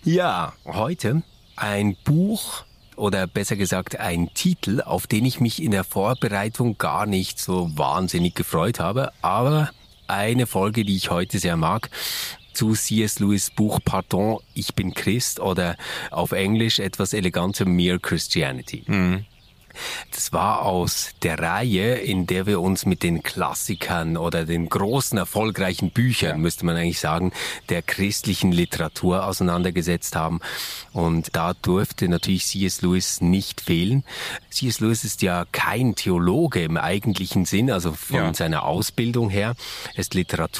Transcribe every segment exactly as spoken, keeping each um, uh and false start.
Ja, heute ein Buch oder besser gesagt ein Titel, auf den ich mich in der Vorbereitung gar nicht so wahnsinnig gefreut habe, aber eine Folge, die ich heute sehr mag, zu C S. Lewis Buch Pardon, ich bin Christ oder auf Englisch etwas eleganter Mere Christianity. Mhm. Das war aus der Reihe, in der wir uns mit den Klassikern oder den großen, erfolgreichen Büchern, ja. müsste man eigentlich sagen, der christlichen Literatur auseinandergesetzt haben. Und da durfte natürlich C S. Lewis nicht fehlen. C S. Lewis ist ja kein Theologe im eigentlichen Sinn, also von ja. seiner Ausbildung her. Er ist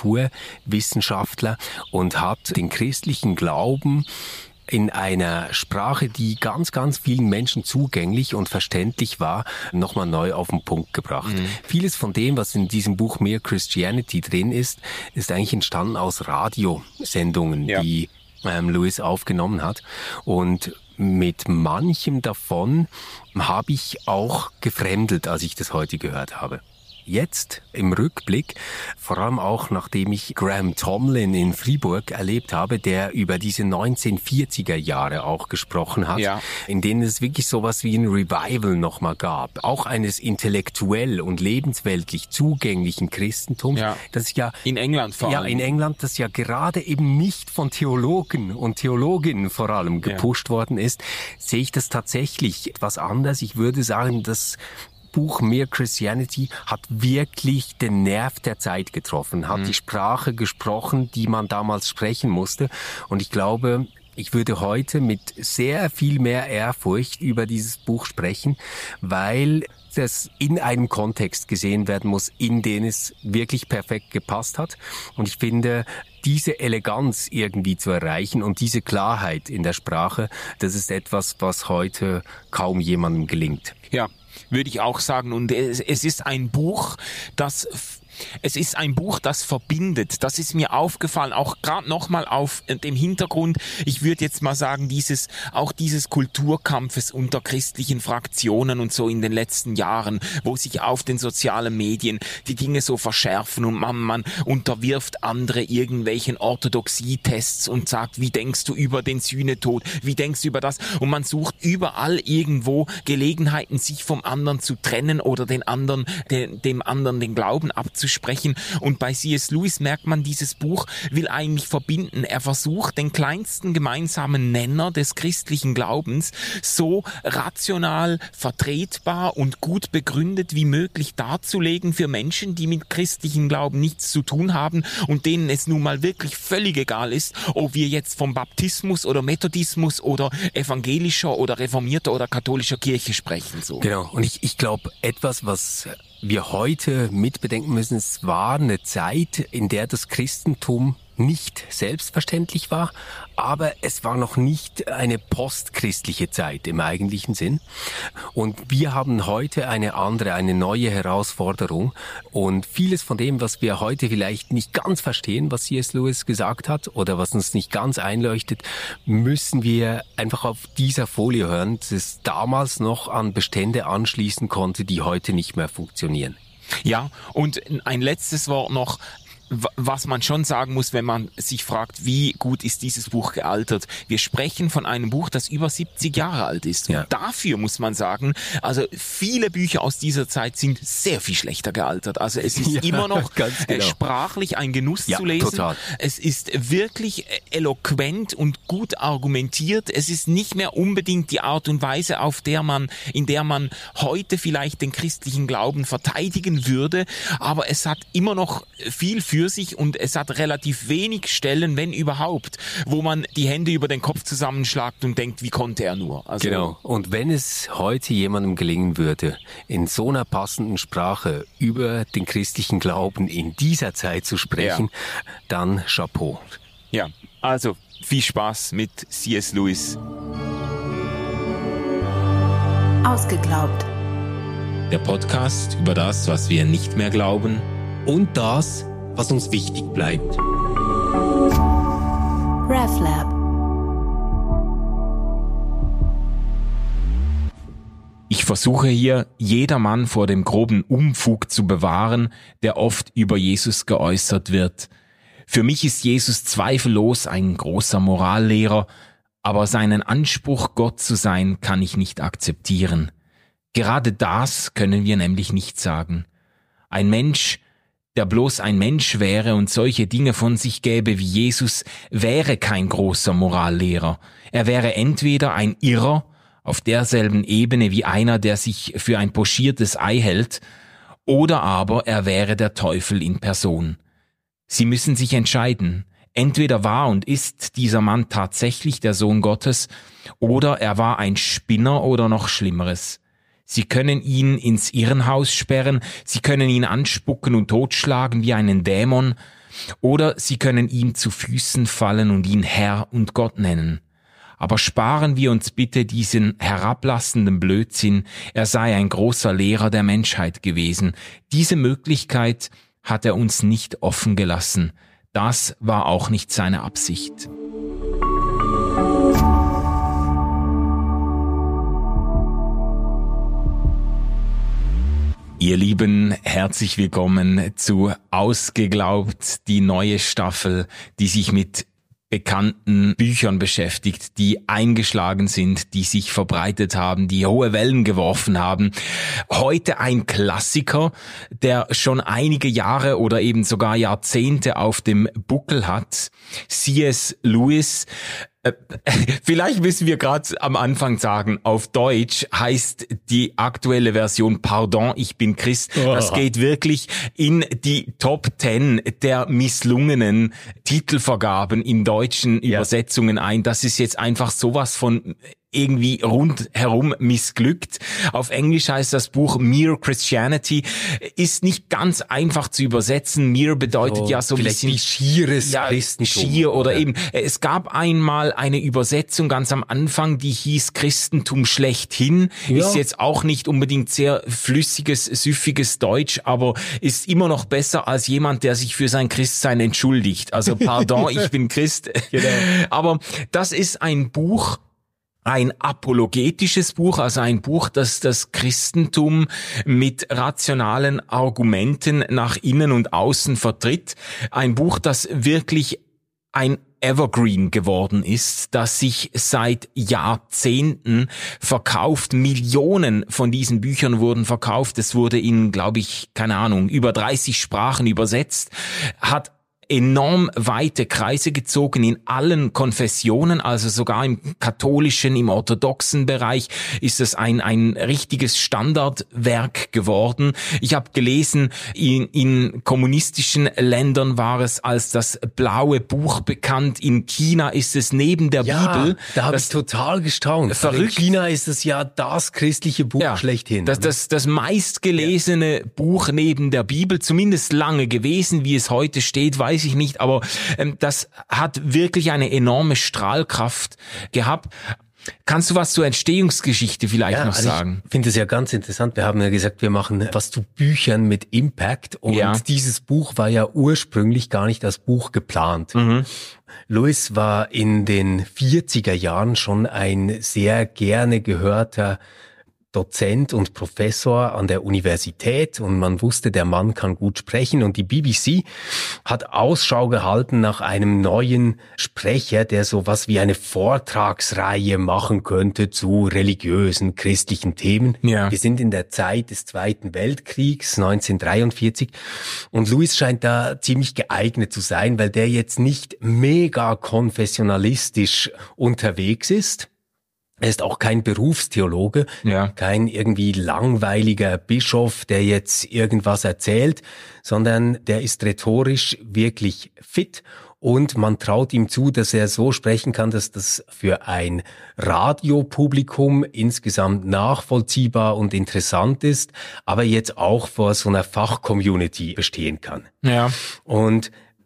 Literaturwissenschaftler und hat den christlichen Glauben in einer Sprache, die ganz, ganz vielen Menschen zugänglich und verständlich war, nochmal neu auf den Punkt gebracht. Mhm. Vieles von dem, was in diesem Buch Mere Christianity drin ist, ist eigentlich entstanden aus Radiosendungen, ja. die ähm, Lewis aufgenommen hat. Und mit manchem davon habe ich auch gefremdelt, als ich das heute gehört habe. Jetzt im Rückblick, vor allem auch nachdem ich Graham Tomlin in Fribourg erlebt habe, der über diese neunzehnhundertvierziger Jahre auch gesprochen hat, ja. in denen es wirklich sowas wie ein Revival nochmal gab. Auch eines intellektuell und lebensweltlich zugänglichen Christentums. Ja. Das ja in England vor allem. Ja, in England, das ja gerade eben nicht von Theologen und Theologinnen vor allem gepusht ja. worden ist, sehe ich das tatsächlich etwas anders. Ich würde sagen, dass Buch Mere Christianity hat wirklich den Nerv der Zeit getroffen, hat mhm. die Sprache gesprochen, die man damals sprechen musste. Und ich glaube, ich würde heute mit sehr viel mehr Ehrfurcht über dieses Buch sprechen, weil das in einem Kontext gesehen werden muss, in den es wirklich perfekt gepasst hat. Und ich finde, diese Eleganz irgendwie zu erreichen und diese Klarheit in der Sprache, das ist etwas, was heute kaum jemandem gelingt. Ja, würde ich auch sagen. Und es, es ist ein Buch, das... Es ist ein Buch, das verbindet. Das ist mir aufgefallen, auch gerade nochmal auf dem Hintergrund. Ich würde jetzt mal sagen, dieses auch dieses Kulturkampfes unter christlichen Fraktionen und so in den letzten Jahren, wo sich auf den sozialen Medien die Dinge so verschärfen und man, man unterwirft andere irgendwelchen Orthodoxietests und sagt, wie denkst du über den Sühnetod, wie denkst du über das? Und man sucht überall irgendwo Gelegenheiten, sich vom anderen zu trennen oder den anderen, de, dem anderen den Glauben abzusprechen. Sprechen. Und bei C S. Lewis merkt man, dieses Buch will eigentlich verbinden. Er versucht, den kleinsten gemeinsamen Nenner des christlichen Glaubens so rational, vertretbar und gut begründet wie möglich darzulegen für Menschen, die mit christlichem Glauben nichts zu tun haben und denen es nun mal wirklich völlig egal ist, ob wir jetzt vom Baptismus oder Methodismus oder evangelischer oder reformierter oder katholischer Kirche sprechen. So. Genau. Und ich, ich glaube, etwas, was wir heute mitbedenken müssen, es war eine Zeit, in der das Christentum nicht selbstverständlich war, aber es war noch nicht eine postchristliche Zeit im eigentlichen Sinn. Und wir haben heute eine andere, eine neue Herausforderung. Und vieles von dem, was wir heute vielleicht nicht ganz verstehen, was C S. Lewis gesagt hat oder was uns nicht ganz einleuchtet, müssen wir einfach auf dieser Folie hören, dass es damals noch an Bestände anschließen konnte, die heute nicht mehr funktionieren. Ja, und ein letztes Wort noch. Was man schon sagen muss, wenn man sich fragt, wie gut ist dieses Buch gealtert. Wir sprechen von einem Buch, das über siebzig Jahre alt ist. Ja. Und dafür muss man sagen, also viele Bücher aus dieser Zeit sind sehr viel schlechter gealtert. Also es ist ja, immer noch genau. sprachlich ein Genuss ja, zu lesen. Total. Es ist wirklich eloquent und gut argumentiert. Es ist nicht mehr unbedingt die Art und Weise, auf der man, in der man heute vielleicht den christlichen Glauben verteidigen würde. Aber es hat immer noch viel für sich und es hat relativ wenig Stellen, wenn überhaupt, wo man die Hände über den Kopf zusammenschlagt und denkt, wie konnte er nur? Also genau. Und wenn es heute jemandem gelingen würde, in so einer passenden Sprache über den christlichen Glauben in dieser Zeit zu sprechen, ja. dann Chapeau. Ja, also viel Spaß mit C S. Lewis. Ausgeglaubt. Der Podcast über das, was wir nicht mehr glauben und das, was uns wichtig bleibt. RefLab. Ich versuche hier, jedermann vor dem groben Unfug zu bewahren, der oft über Jesus geäußert wird. Für mich ist Jesus zweifellos ein großer Morallehrer, aber seinen Anspruch, Gott zu sein, kann ich nicht akzeptieren. Gerade das können wir nämlich nicht sagen. Ein Mensch, der bloß ein Mensch wäre und solche Dinge von sich gäbe wie Jesus, wäre kein großer Morallehrer. Er wäre entweder ein Irrer, auf derselben Ebene wie einer, der sich für ein pochiertes Ei hält, oder aber er wäre der Teufel in Person. Sie müssen sich entscheiden. Entweder war und ist dieser Mann tatsächlich der Sohn Gottes, oder er war ein Spinner oder noch Schlimmeres. Sie können ihn ins Irrenhaus sperren, sie können ihn anspucken und totschlagen wie einen Dämon, oder sie können ihm zu Füßen fallen und ihn Herr und Gott nennen. Aber sparen wir uns bitte diesen herablassenden Blödsinn, er sei ein großer Lehrer der Menschheit gewesen. Diese Möglichkeit hat er uns nicht offen gelassen. Das war auch nicht seine Absicht. Ihr Lieben, herzlich willkommen zu Ausgeglaubt, die neue Staffel, die sich mit bekannten Büchern beschäftigt, die eingeschlagen sind, die sich verbreitet haben, die hohe Wellen geworfen haben. Heute ein Klassiker, der schon einige Jahre oder eben sogar Jahrzehnte auf dem Buckel hat. C S. Lewis. Vielleicht müssen wir gerade am Anfang sagen, auf Deutsch heißt die aktuelle Version Pardon, ich bin Christ. Das geht wirklich in die Top Ten der misslungenen Titelvergaben in deutschen ja. Übersetzungen ein. Das ist jetzt einfach sowas von irgendwie rundherum missglückt. Auf Englisch heißt das Buch Mere Christianity, ist nicht ganz einfach zu übersetzen. Mere bedeutet so, ja so ein bisschen wie schieres ja, Christentum. Schier oder, oder eben, es gab einmal eine Übersetzung ganz am Anfang, die hieß Christentum schlechthin. Ja. Ist jetzt auch nicht unbedingt sehr flüssiges, süffiges Deutsch, aber ist immer noch besser als jemand, der sich für sein Christsein entschuldigt. Also pardon, ich bin Christ. Genau. Aber das ist ein Buch, ein apologetisches Buch, also ein Buch, das das Christentum mit rationalen Argumenten nach innen und außen vertritt. Ein Buch, das wirklich ein Evergreen geworden ist, das sich seit Jahrzehnten verkauft. Millionen von diesen Büchern wurden verkauft. Es wurde in, glaube ich, keine Ahnung, über dreißig Sprachen übersetzt, hat enorm weite Kreise gezogen in allen Konfessionen, also sogar im katholischen, im orthodoxen Bereich ist es ein ein richtiges Standardwerk geworden. Ich habe gelesen, in, in kommunistischen Ländern war es als das blaue Buch bekannt. In China ist es neben der ja, Bibel. Da habe ich total gestaunt. Verrückt. In China ist es ja das christliche Buch ja, schlechthin. Das, das, das meistgelesene ja. Buch neben der Bibel, zumindest lange gewesen, wie es heute steht, weiß ich nicht, aber ähm, das hat wirklich eine enorme Strahlkraft gehabt. Kannst du was zur Entstehungsgeschichte vielleicht ja, noch also sagen? Ich finde es ja ganz interessant. Wir haben ja gesagt, wir machen was zu Büchern mit Impact und ja. dieses Buch war ja ursprünglich gar nicht als Buch geplant. Mhm. Lewis war in den vierziger Jahren schon ein sehr gerne gehörter Dozent und Professor an der Universität und man wusste, der Mann kann gut sprechen und die B B C hat Ausschau gehalten nach einem neuen Sprecher, der sowas wie eine Vortragsreihe machen könnte zu religiösen, christlichen Themen. Ja. Wir sind in der Zeit des Zweiten Weltkriegs, neunzehnhundertdreiundvierzig und Lewis scheint da ziemlich geeignet zu sein, weil der jetzt nicht mega konfessionalistisch unterwegs ist. Er ist auch kein Berufstheologe, ja. kein irgendwie langweiliger Bischof, der jetzt irgendwas erzählt, sondern der ist rhetorisch wirklich fit und man traut ihm zu, dass er so sprechen kann, dass das für ein Radiopublikum insgesamt nachvollziehbar und interessant ist, aber jetzt auch vor so einer Fachcommunity bestehen kann. Ja. Und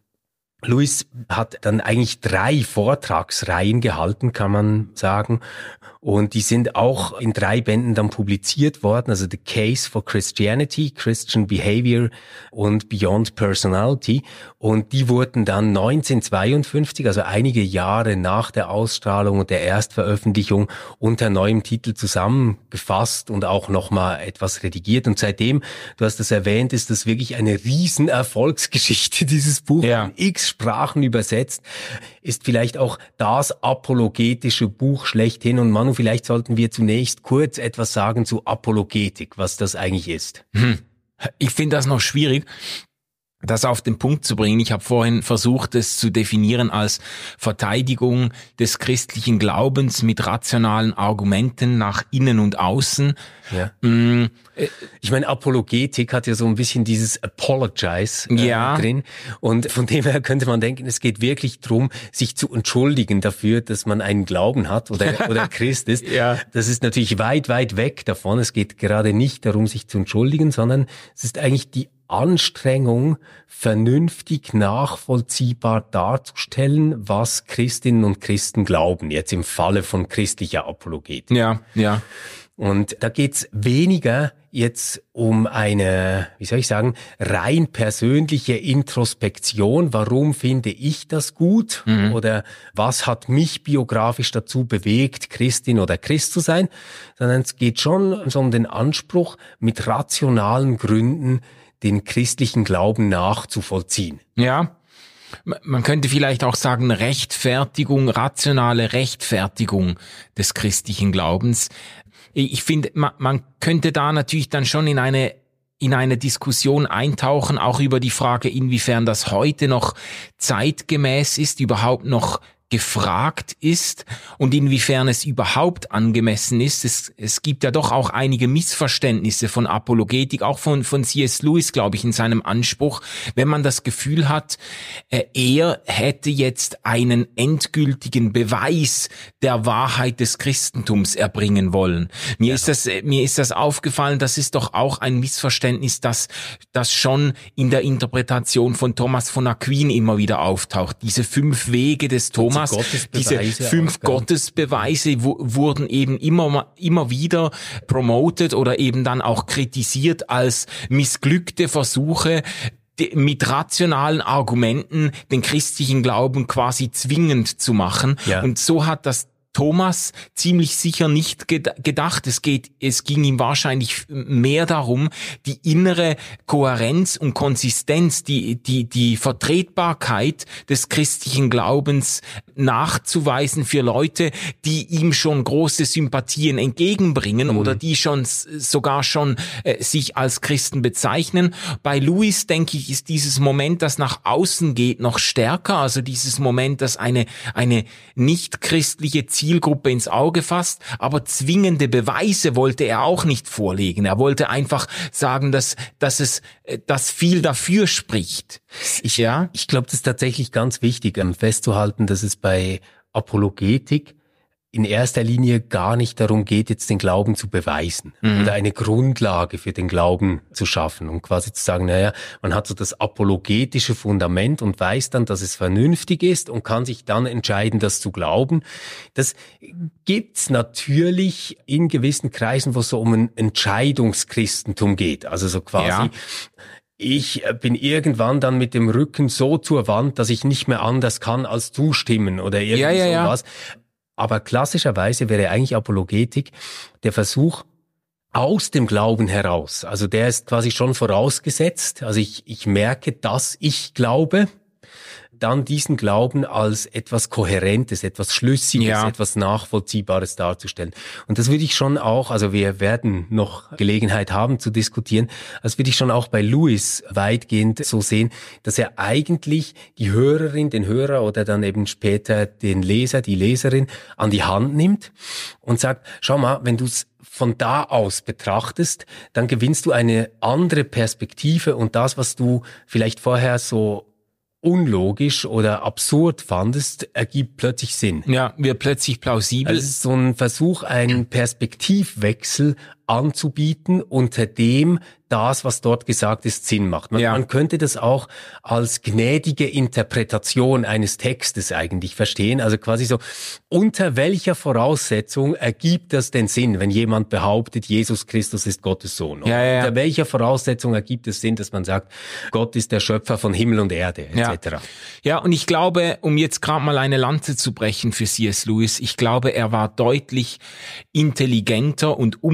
Lewis hat dann eigentlich drei Vortragsreihen gehalten, kann man sagen. Und die sind auch in drei Bänden dann publiziert worden. Also The Case for Christianity, Christian Behavior und Beyond Personality. Und die wurden dann neunzehnhundertzweiundfünfzig, also einige Jahre nach der Ausstrahlung und der Erstveröffentlichung, unter neuem Titel zusammengefasst und auch nochmal etwas redigiert. Und seitdem, du hast das erwähnt, ist das wirklich eine Riesenerfolgsgeschichte, dieses Buch. Ja. X x Sprachen übersetzt, ist vielleicht auch das apologetische Buch schlechthin. Und Manu, vielleicht sollten wir zunächst kurz etwas sagen zu Apologetik, was das eigentlich ist. Hm. Ich finde das noch schwierig, das auf den Punkt zu bringen. Ich habe vorhin versucht, es zu definieren als Verteidigung des christlichen Glaubens mit rationalen Argumenten nach innen und außen. Ja. Mm, ich meine, Apologetik hat ja so ein bisschen dieses Apologize äh, ja. drin. Und von dem her könnte man denken, es geht wirklich drum, sich zu entschuldigen dafür, dass man einen Glauben hat oder, oder Christ ist. Ja. Das ist natürlich weit, weit weg davon. Es geht gerade nicht darum, sich zu entschuldigen, sondern es ist eigentlich die Anstrengung, vernünftig nachvollziehbar darzustellen, was Christinnen und Christen glauben, jetzt im Falle von christlicher Apologetik. Ja, ja. Und da geht's weniger jetzt um eine, wie soll ich sagen, rein persönliche Introspektion. Warum finde ich das gut? Mhm. Oder was hat mich biografisch dazu bewegt, Christin oder Christ zu sein? Sondern es geht schon so um den Anspruch, mit rationalen Gründen den christlichen Glauben nachzuvollziehen. Ja, man könnte vielleicht auch sagen Rechtfertigung, rationale Rechtfertigung des christlichen Glaubens. Ich finde, man könnte da natürlich dann schon in eine in eine Diskussion eintauchen, auch über die Frage, inwiefern das heute noch zeitgemäß ist, überhaupt noch gefragt ist und inwiefern es überhaupt angemessen ist. Es, es gibt ja doch auch einige Missverständnisse von Apologetik, auch von, von C S Lewis, glaube ich, in seinem Anspruch, wenn man das Gefühl hat, äh, er hätte jetzt einen endgültigen Beweis der Wahrheit des Christentums erbringen wollen. Mir ja. ist das, mir ist das aufgefallen, das ist doch auch ein Missverständnis, das, das schon in der Interpretation von Thomas von Aquin immer wieder auftaucht. Diese fünf Wege des Thomas, diese fünf Gottesbeweise w- wurden eben immer, immer wieder promoted oder eben dann auch kritisiert als missglückte Versuche, mit rationalen Argumenten den christlichen Glauben quasi zwingend zu machen. Ja. Und so hat das Thomas ziemlich sicher nicht gedacht. Es geht, es ging ihm wahrscheinlich mehr darum, die innere Kohärenz und Konsistenz, die, die, die Vertretbarkeit des christlichen Glaubens nachzuweisen für Leute, die ihm schon große Sympathien entgegenbringen mhm. oder die schon, sogar schon äh, sich als Christen bezeichnen. Bei Lewis, denke ich, ist dieses Moment, das nach außen geht, noch stärker. Also dieses Moment, dass eine, eine nicht christliche Ziel Zielgruppe ins Auge fasst, aber zwingende Beweise wollte er auch nicht vorlegen. Er wollte einfach sagen, dass, dass es, dass viel dafür spricht. Ich, ja? ich glaube, das ist tatsächlich ganz wichtig, festzuhalten, dass es bei Apologetik in erster Linie gar nicht darum geht, jetzt den Glauben zu beweisen mhm. oder eine Grundlage für den Glauben zu schaffen und quasi zu sagen, naja, man hat so das apologetische Fundament und weiß dann, dass es vernünftig ist und kann sich dann entscheiden, das zu glauben. Das gibt's natürlich in gewissen Kreisen, wo es so um ein Entscheidungschristentum geht. Also so quasi... Ja. Ich bin irgendwann dann mit dem Rücken so zur Wand, dass ich nicht mehr anders kann als zustimmen oder irgendwie ja, ja, sowas. Ja. Aber klassischerweise wäre eigentlich Apologetik der Versuch aus dem Glauben heraus. Also der ist quasi schon vorausgesetzt. Also ich, ich merke, dass ich glaube, dann diesen Glauben als etwas Kohärentes, etwas Schlüssiges, ja. etwas Nachvollziehbares darzustellen. Und das würde ich schon auch, also wir werden noch Gelegenheit haben zu diskutieren, das würde ich schon auch bei Lewis weitgehend so sehen, dass er eigentlich die Hörerin, den Hörer oder dann eben später den Leser, die Leserin an die Hand nimmt und sagt, schau mal, wenn du es von da aus betrachtest, dann gewinnst du eine andere Perspektive und das, was du vielleicht vorher so unlogisch oder absurd fandest, ergibt plötzlich Sinn. Ja, wird plötzlich plausibel. Also es ist so ein Versuch, einen Perspektivwechsel anzubieten, unter dem das, was dort gesagt ist, Sinn macht. Man, ja. man könnte das auch als gnädige Interpretation eines Textes eigentlich verstehen. Also quasi so, unter welcher Voraussetzung ergibt das denn Sinn, wenn jemand behauptet, Jesus Christus ist Gottes Sohn? Ja, ja. Unter welcher Voraussetzung ergibt es Sinn, dass man sagt, Gott ist der Schöpfer von Himmel und Erde, et cetera. Ja. ja, und ich glaube, um jetzt gerade mal eine Lanze zu brechen für C S Lewis, ich glaube, er war deutlich intelligenter und umsichtiger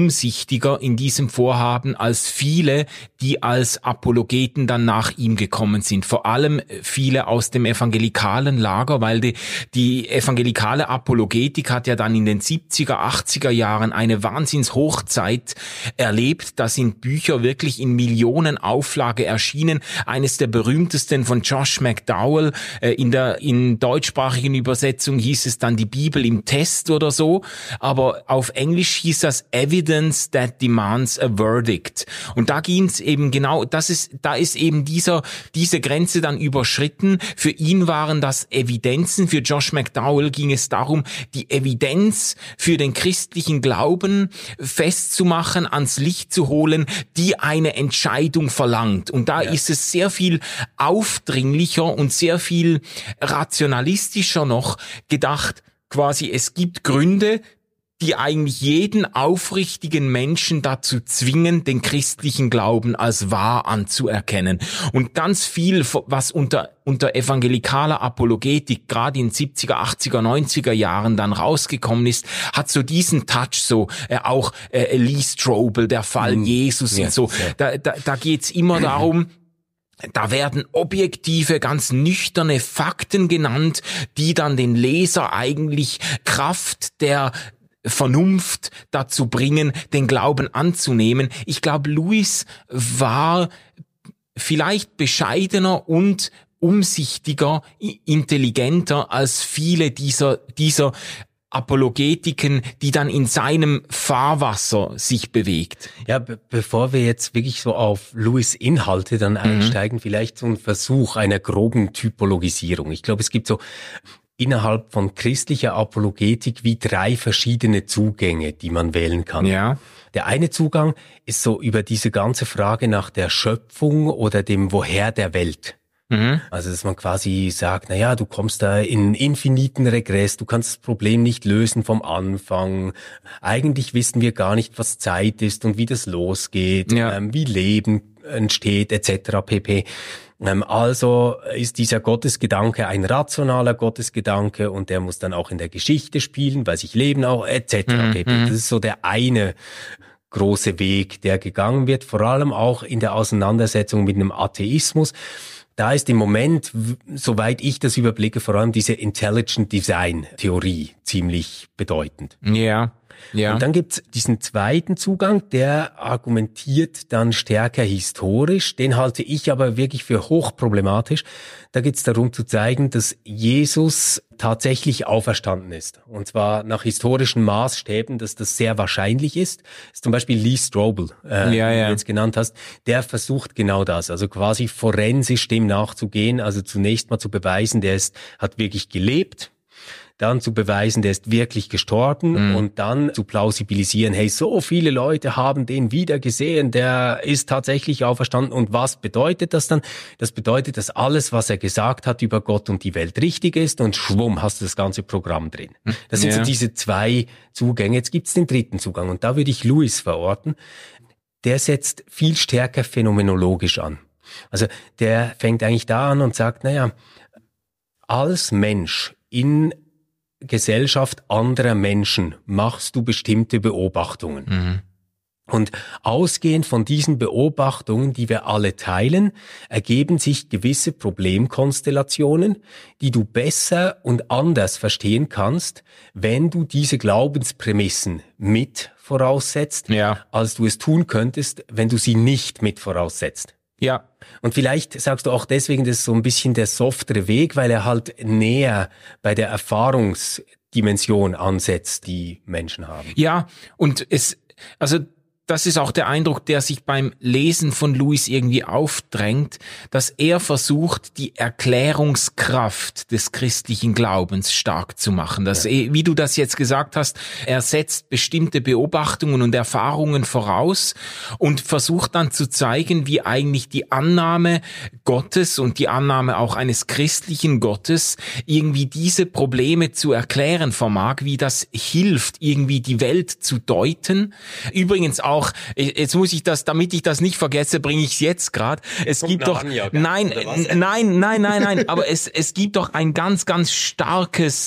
umsichtiger in diesem Vorhaben als viele, die als Apologeten dann nach ihm gekommen sind. Vor allem viele aus dem evangelikalen Lager, weil die, die evangelikale Apologetik hat ja dann in den siebziger, achtziger Jahren eine Wahnsinnshochzeit erlebt. Da sind Bücher wirklich in Millionen Auflage erschienen. Eines der berühmtesten von Josh McDowell. In der in deutschsprachigen Übersetzung hieß es dann die Bibel im Test oder so. Aber auf Englisch hieß das Evidence that demands a verdict. Und da ging es eben genau, das ist, da ist eben dieser, diese Grenze dann überschritten. Für ihn waren das Evidenzen. Für Josh McDowell ging es darum, die Evidenz für den christlichen Glauben festzumachen, ans Licht zu holen, die eine Entscheidung verlangt. Und da ja. ist es sehr viel aufdringlicher und sehr viel rationalistischer noch gedacht, quasi es gibt Gründe, die eigentlich jeden aufrichtigen Menschen dazu zwingen, den christlichen Glauben als wahr anzuerkennen. Und ganz viel, was unter unter evangelikaler Apologetik gerade in siebziger, achtziger, neunziger Jahren dann rausgekommen ist, hat so diesen Touch, so äh, auch äh, Lee Strobel, der Fall mm. Jesus ja, und so. Ja. Da, da, da geht's immer darum, da werden objektive, ganz nüchterne Fakten genannt, die dann den Leser eigentlich Kraft der Vernunft dazu bringen, den Glauben anzunehmen. Ich glaube, Lewis war vielleicht bescheidener und umsichtiger, intelligenter als viele dieser, dieser Apologetiken, die dann in seinem Fahrwasser sich bewegt. Ja, be- bevor wir jetzt wirklich so auf Lewis Inhalte dann einsteigen, mhm. vielleicht so ein Versuch einer groben Typologisierung. Ich glaube, es gibt so innerhalb von christlicher Apologetik wie drei verschiedene Zugänge, die man wählen kann. Ja. Der eine Zugang ist so über diese ganze Frage nach der Schöpfung oder dem Woher der Welt. Mhm. Also, dass man quasi sagt, na ja, du kommst da in infiniten Regress, du kannst das Problem nicht lösen vom Anfang. Eigentlich wissen wir gar nicht, was Zeit ist und wie das losgeht, ja. ähm, wie Leben entsteht, et cetera pp. Also ist dieser Gottesgedanke ein rationaler Gottesgedanke und der muss dann auch in der Geschichte spielen, weil sich Leben auch et cetera pp. Mhm. Das ist so der eine große Weg, der gegangen wird, vor allem auch in der Auseinandersetzung mit einem Atheismus. Da ist im Moment, soweit ich das überblicke, vor allem diese Intelligent Design Theorie ziemlich bedeutend. Ja. Ja. Und dann gibt's diesen zweiten Zugang, der argumentiert dann stärker historisch. Den halte ich aber wirklich für hochproblematisch. Da geht's darum zu zeigen, dass Jesus tatsächlich auferstanden ist. Und zwar nach historischen Maßstäben, dass das sehr wahrscheinlich ist. Das ist zum Beispiel Lee Strobel, äh, ja, ja. den du jetzt genannt hast. Der versucht genau das, also quasi forensisch dem nachzugehen. Also zunächst mal zu beweisen, der ist, hat wirklich gelebt. Dann zu beweisen, der ist wirklich gestorben mhm. und dann zu plausibilisieren, hey, so viele Leute haben den wieder gesehen, der ist tatsächlich auferstanden. Und was bedeutet das dann? Das bedeutet, dass alles, was er gesagt hat über Gott und die Welt richtig ist und schwumm, hast du das ganze Programm drin. Das sind ja. so diese zwei Zugänge. Jetzt gibt's den dritten Zugang und da würde ich Lewis verorten. Der setzt viel stärker phänomenologisch an. Also der fängt eigentlich da an und sagt, naja, als Mensch in Gesellschaft anderer Menschen machst du bestimmte Beobachtungen. Mhm. Und ausgehend von diesen Beobachtungen, die wir alle teilen, ergeben sich gewisse Problemkonstellationen, die du besser und anders verstehen kannst, wenn du diese Glaubensprämissen mit voraussetzt, ja. als du es tun könntest, wenn du sie nicht mit voraussetzt. Ja. Und vielleicht sagst du auch deswegen, das ist so ein bisschen der softere Weg, weil er halt näher bei der Erfahrungsdimension ansetzt, die Menschen haben. Ja, und es, also das ist auch der Eindruck, der sich beim Lesen von Lewis irgendwie aufdrängt, dass er versucht, die Erklärungskraft des christlichen Glaubens stark zu machen. Dass, ja. wie du das jetzt gesagt hast, er setzt bestimmte Beobachtungen und Erfahrungen voraus und versucht dann zu zeigen, wie eigentlich die Annahme Gottes und die Annahme auch eines christlichen Gottes irgendwie diese Probleme zu erklären vermag, wie das hilft, irgendwie die Welt zu deuten. Übrigens auch Auch, jetzt muss ich das, damit ich das nicht vergesse, bringe ich es jetzt gerade. Es Kommt gibt doch, Anja, nein, nein, nein, nein, nein, aber es, es gibt doch ein ganz, ganz starkes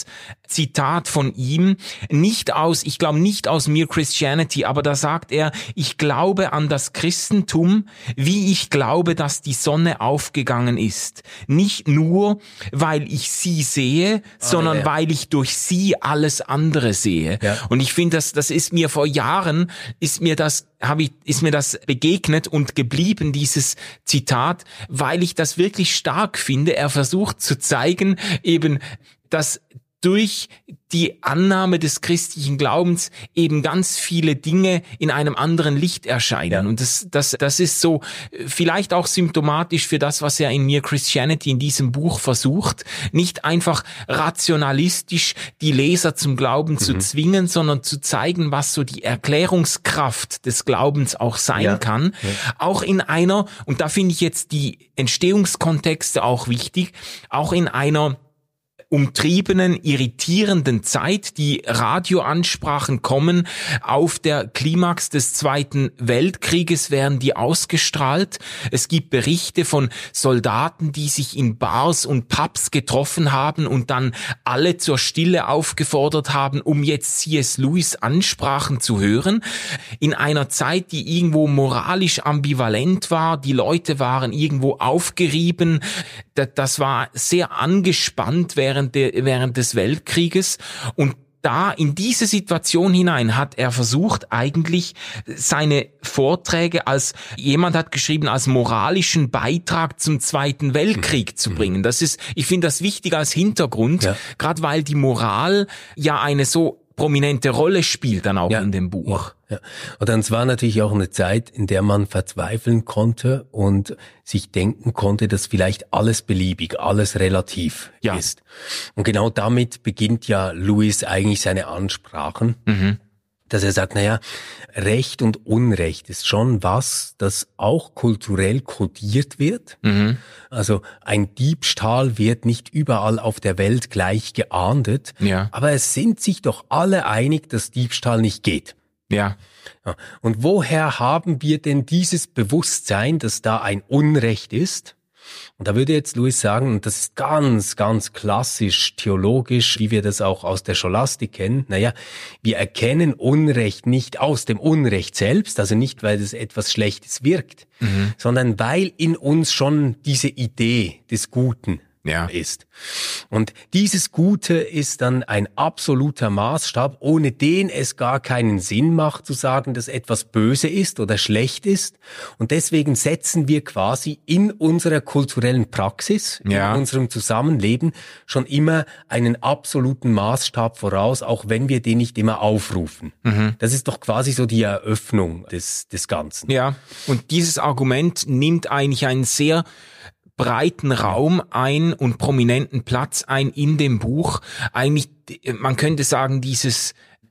Zitat von ihm, nicht aus, ich glaube nicht aus Mere Christianity, aber da sagt er, ich glaube an das Christentum, wie ich glaube, dass die Sonne aufgegangen ist. Nicht nur, weil ich sie sehe, ah, sondern ja. weil ich durch sie alles andere sehe. Ja. Und ich finde, das, das ist mir vor Jahren, ist mir das, habe ich, ist mir das begegnet und geblieben, dieses Zitat, weil ich das wirklich stark finde. Er versucht zu zeigen, eben, dass durch die Annahme des christlichen Glaubens eben ganz viele Dinge in einem anderen Licht erscheinen. Ja. Und das, das, das ist so vielleicht auch symptomatisch für das, was er in Mere Christianity in diesem Buch versucht. Nicht einfach rationalistisch die Leser zum Glauben mhm. zu zwingen, sondern zu zeigen, was so die Erklärungskraft des Glaubens auch sein ja. kann. Ja. Auch in einer, und da finde ich jetzt die Entstehungskontexte auch wichtig, auch in einer umtriebenen, irritierenden Zeit. Die Radioansprachen kommen auf der Klimax des Zweiten Weltkrieges, werden die ausgestrahlt. Es gibt Berichte von Soldaten, die sich in Bars und Pubs getroffen haben und dann alle zur Stille aufgefordert haben, um jetzt C S. Lewis Ansprachen zu hören. In einer Zeit, die irgendwo moralisch ambivalent war. Die Leute waren irgendwo aufgerieben. Das war sehr angespannt während Während, de, während des Weltkrieges, und da in diese Situation hinein hat er versucht, eigentlich seine Vorträge als, jemand hat geschrieben, als moralischen Beitrag zum Zweiten Weltkrieg mhm. zu bringen. Das ist, ich finde das wichtig als Hintergrund, ja. gerade weil die Moral ja eine so prominente Rolle spielt dann auch ja. in dem Buch. Ja. Und dann war natürlich auch eine Zeit, in der man verzweifeln konnte und sich denken konnte, dass vielleicht alles beliebig, alles relativ ja. ist. Und genau damit beginnt ja Lewis eigentlich seine Ansprachen, mhm. dass er sagt, naja, Recht und Unrecht ist schon was, das auch kulturell kodiert wird. Mhm. Also ein Diebstahl wird nicht überall auf der Welt gleich geahndet, ja. aber es sind sich doch alle einig, dass Diebstahl nicht geht. Ja. ja. Und woher haben wir denn dieses Bewusstsein, dass da ein Unrecht ist? Und da würde jetzt Lewis sagen, und das ist ganz, ganz klassisch theologisch, wie wir das auch aus der Scholastik kennen, naja, wir erkennen Unrecht nicht aus dem Unrecht selbst, also nicht, weil es etwas Schlechtes wirkt, mhm. sondern weil in uns schon diese Idee des Guten ja. ist. Und dieses Gute ist dann ein absoluter Maßstab, ohne den es gar keinen Sinn macht zu sagen, dass etwas böse ist oder schlecht ist. Und deswegen setzen wir quasi in unserer kulturellen Praxis, ja. in unserem Zusammenleben schon immer einen absoluten Maßstab voraus, auch wenn wir den nicht immer aufrufen. Mhm. Das ist doch quasi so die Eröffnung des, des Ganzen. Ja, und dieses Argument nimmt eigentlich einen sehr breiten Raum ein und prominenten Platz ein in dem Buch. Eigentlich, man könnte sagen, dieses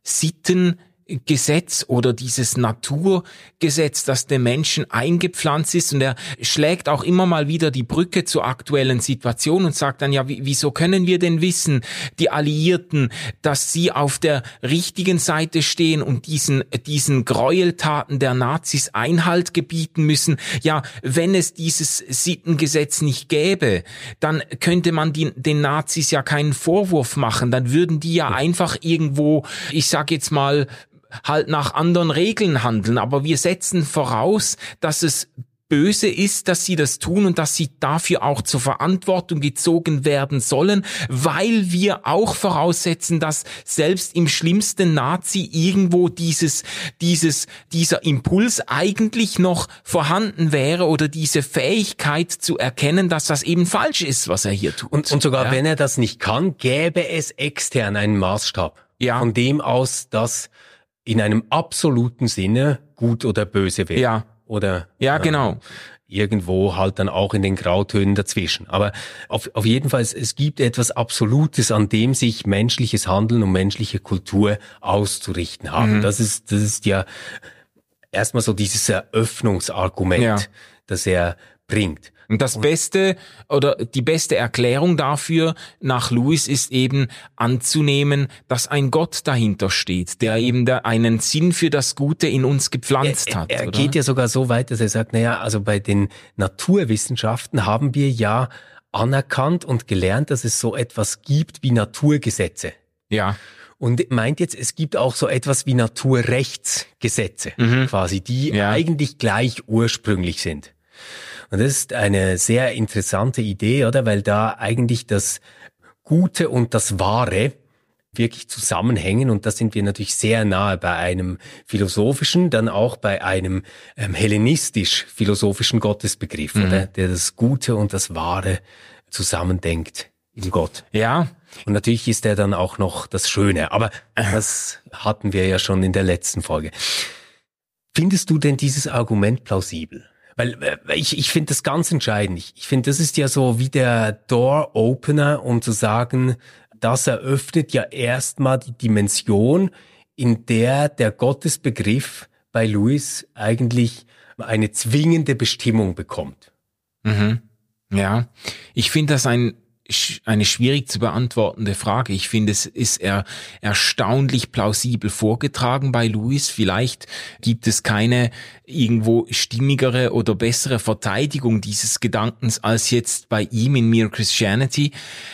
Sittengesetz oder dieses Naturgesetz, das dem Menschen eingepflanzt ist, und er schlägt auch immer mal wieder die Brücke zur aktuellen Situation und sagt dann, ja, wieso können wir denn wissen, die Alliierten, dass sie auf der richtigen Seite stehen und diesen diesen Gräueltaten der Nazis Einhalt gebieten müssen? Ja, wenn es dieses Sittengesetz nicht gäbe, dann könnte man die, den Nazis ja keinen Vorwurf machen, dann würden die ja einfach irgendwo, ich sag jetzt mal, halt nach anderen Regeln handeln, aber wir setzen voraus, dass es böse ist, dass sie das tun und dass sie dafür auch zur Verantwortung gezogen werden sollen, weil wir auch voraussetzen, dass selbst im schlimmsten Nazi irgendwo dieses, dieses, dieser Impuls eigentlich noch vorhanden wäre oder diese Fähigkeit zu erkennen, dass das eben falsch ist, was er hier tut. Und, und sogar ja. wenn er das nicht kann, gäbe es extern einen Maßstab, ja. von dem aus, dass in einem absoluten Sinne gut oder böse wäre. Ja. Oder ja, genau. Äh, irgendwo halt dann auch in den Grautönen dazwischen. Aber auf, auf jeden Fall, es gibt etwas Absolutes, an dem sich menschliches Handeln und menschliche Kultur auszurichten haben. Mhm. Das ist, das ist ja erstmal so dieses Eröffnungsargument, ja. das er bringt. Und das Beste oder die beste Erklärung dafür nach Lewis ist eben anzunehmen, dass ein Gott dahinter steht, der eben da einen Sinn für das Gute in uns gepflanzt er, hat. Er, er oder? geht ja sogar so weit, dass er sagt, naja, also bei den Naturwissenschaften haben wir ja anerkannt und gelernt, dass es so etwas gibt wie Naturgesetze. Ja. Und meint jetzt, es gibt auch so etwas wie Naturrechtsgesetze, mhm. quasi, die ja. eigentlich gleich ursprünglich sind. Und das ist eine sehr interessante Idee, oder? Weil da eigentlich das Gute und das Wahre wirklich zusammenhängen. Und da sind wir natürlich sehr nahe bei einem philosophischen, dann auch bei einem ähm, hellenistisch-philosophischen Gottesbegriff, mhm. oder? Der das Gute und das Wahre zusammendenkt in Gott. Ja. Und natürlich ist er dann auch noch das Schöne. Aber das hatten wir ja schon in der letzten Folge. Findest du denn dieses Argument plausibel? Weil ich, ich finde das ganz entscheidend. Ich, ich finde, das ist ja so wie der Door-Opener, um zu sagen, das eröffnet ja erstmal die Dimension, in der der Gottesbegriff bei Lewis eigentlich eine zwingende Bestimmung bekommt. Mhm. Ja, ich finde das ein eine schwierig zu beantwortende Frage. Ich finde, es ist er erstaunlich plausibel vorgetragen bei Lewis. Vielleicht gibt es keine irgendwo stimmigere oder bessere Verteidigung dieses Gedankens als jetzt bei ihm in Mere Christianity.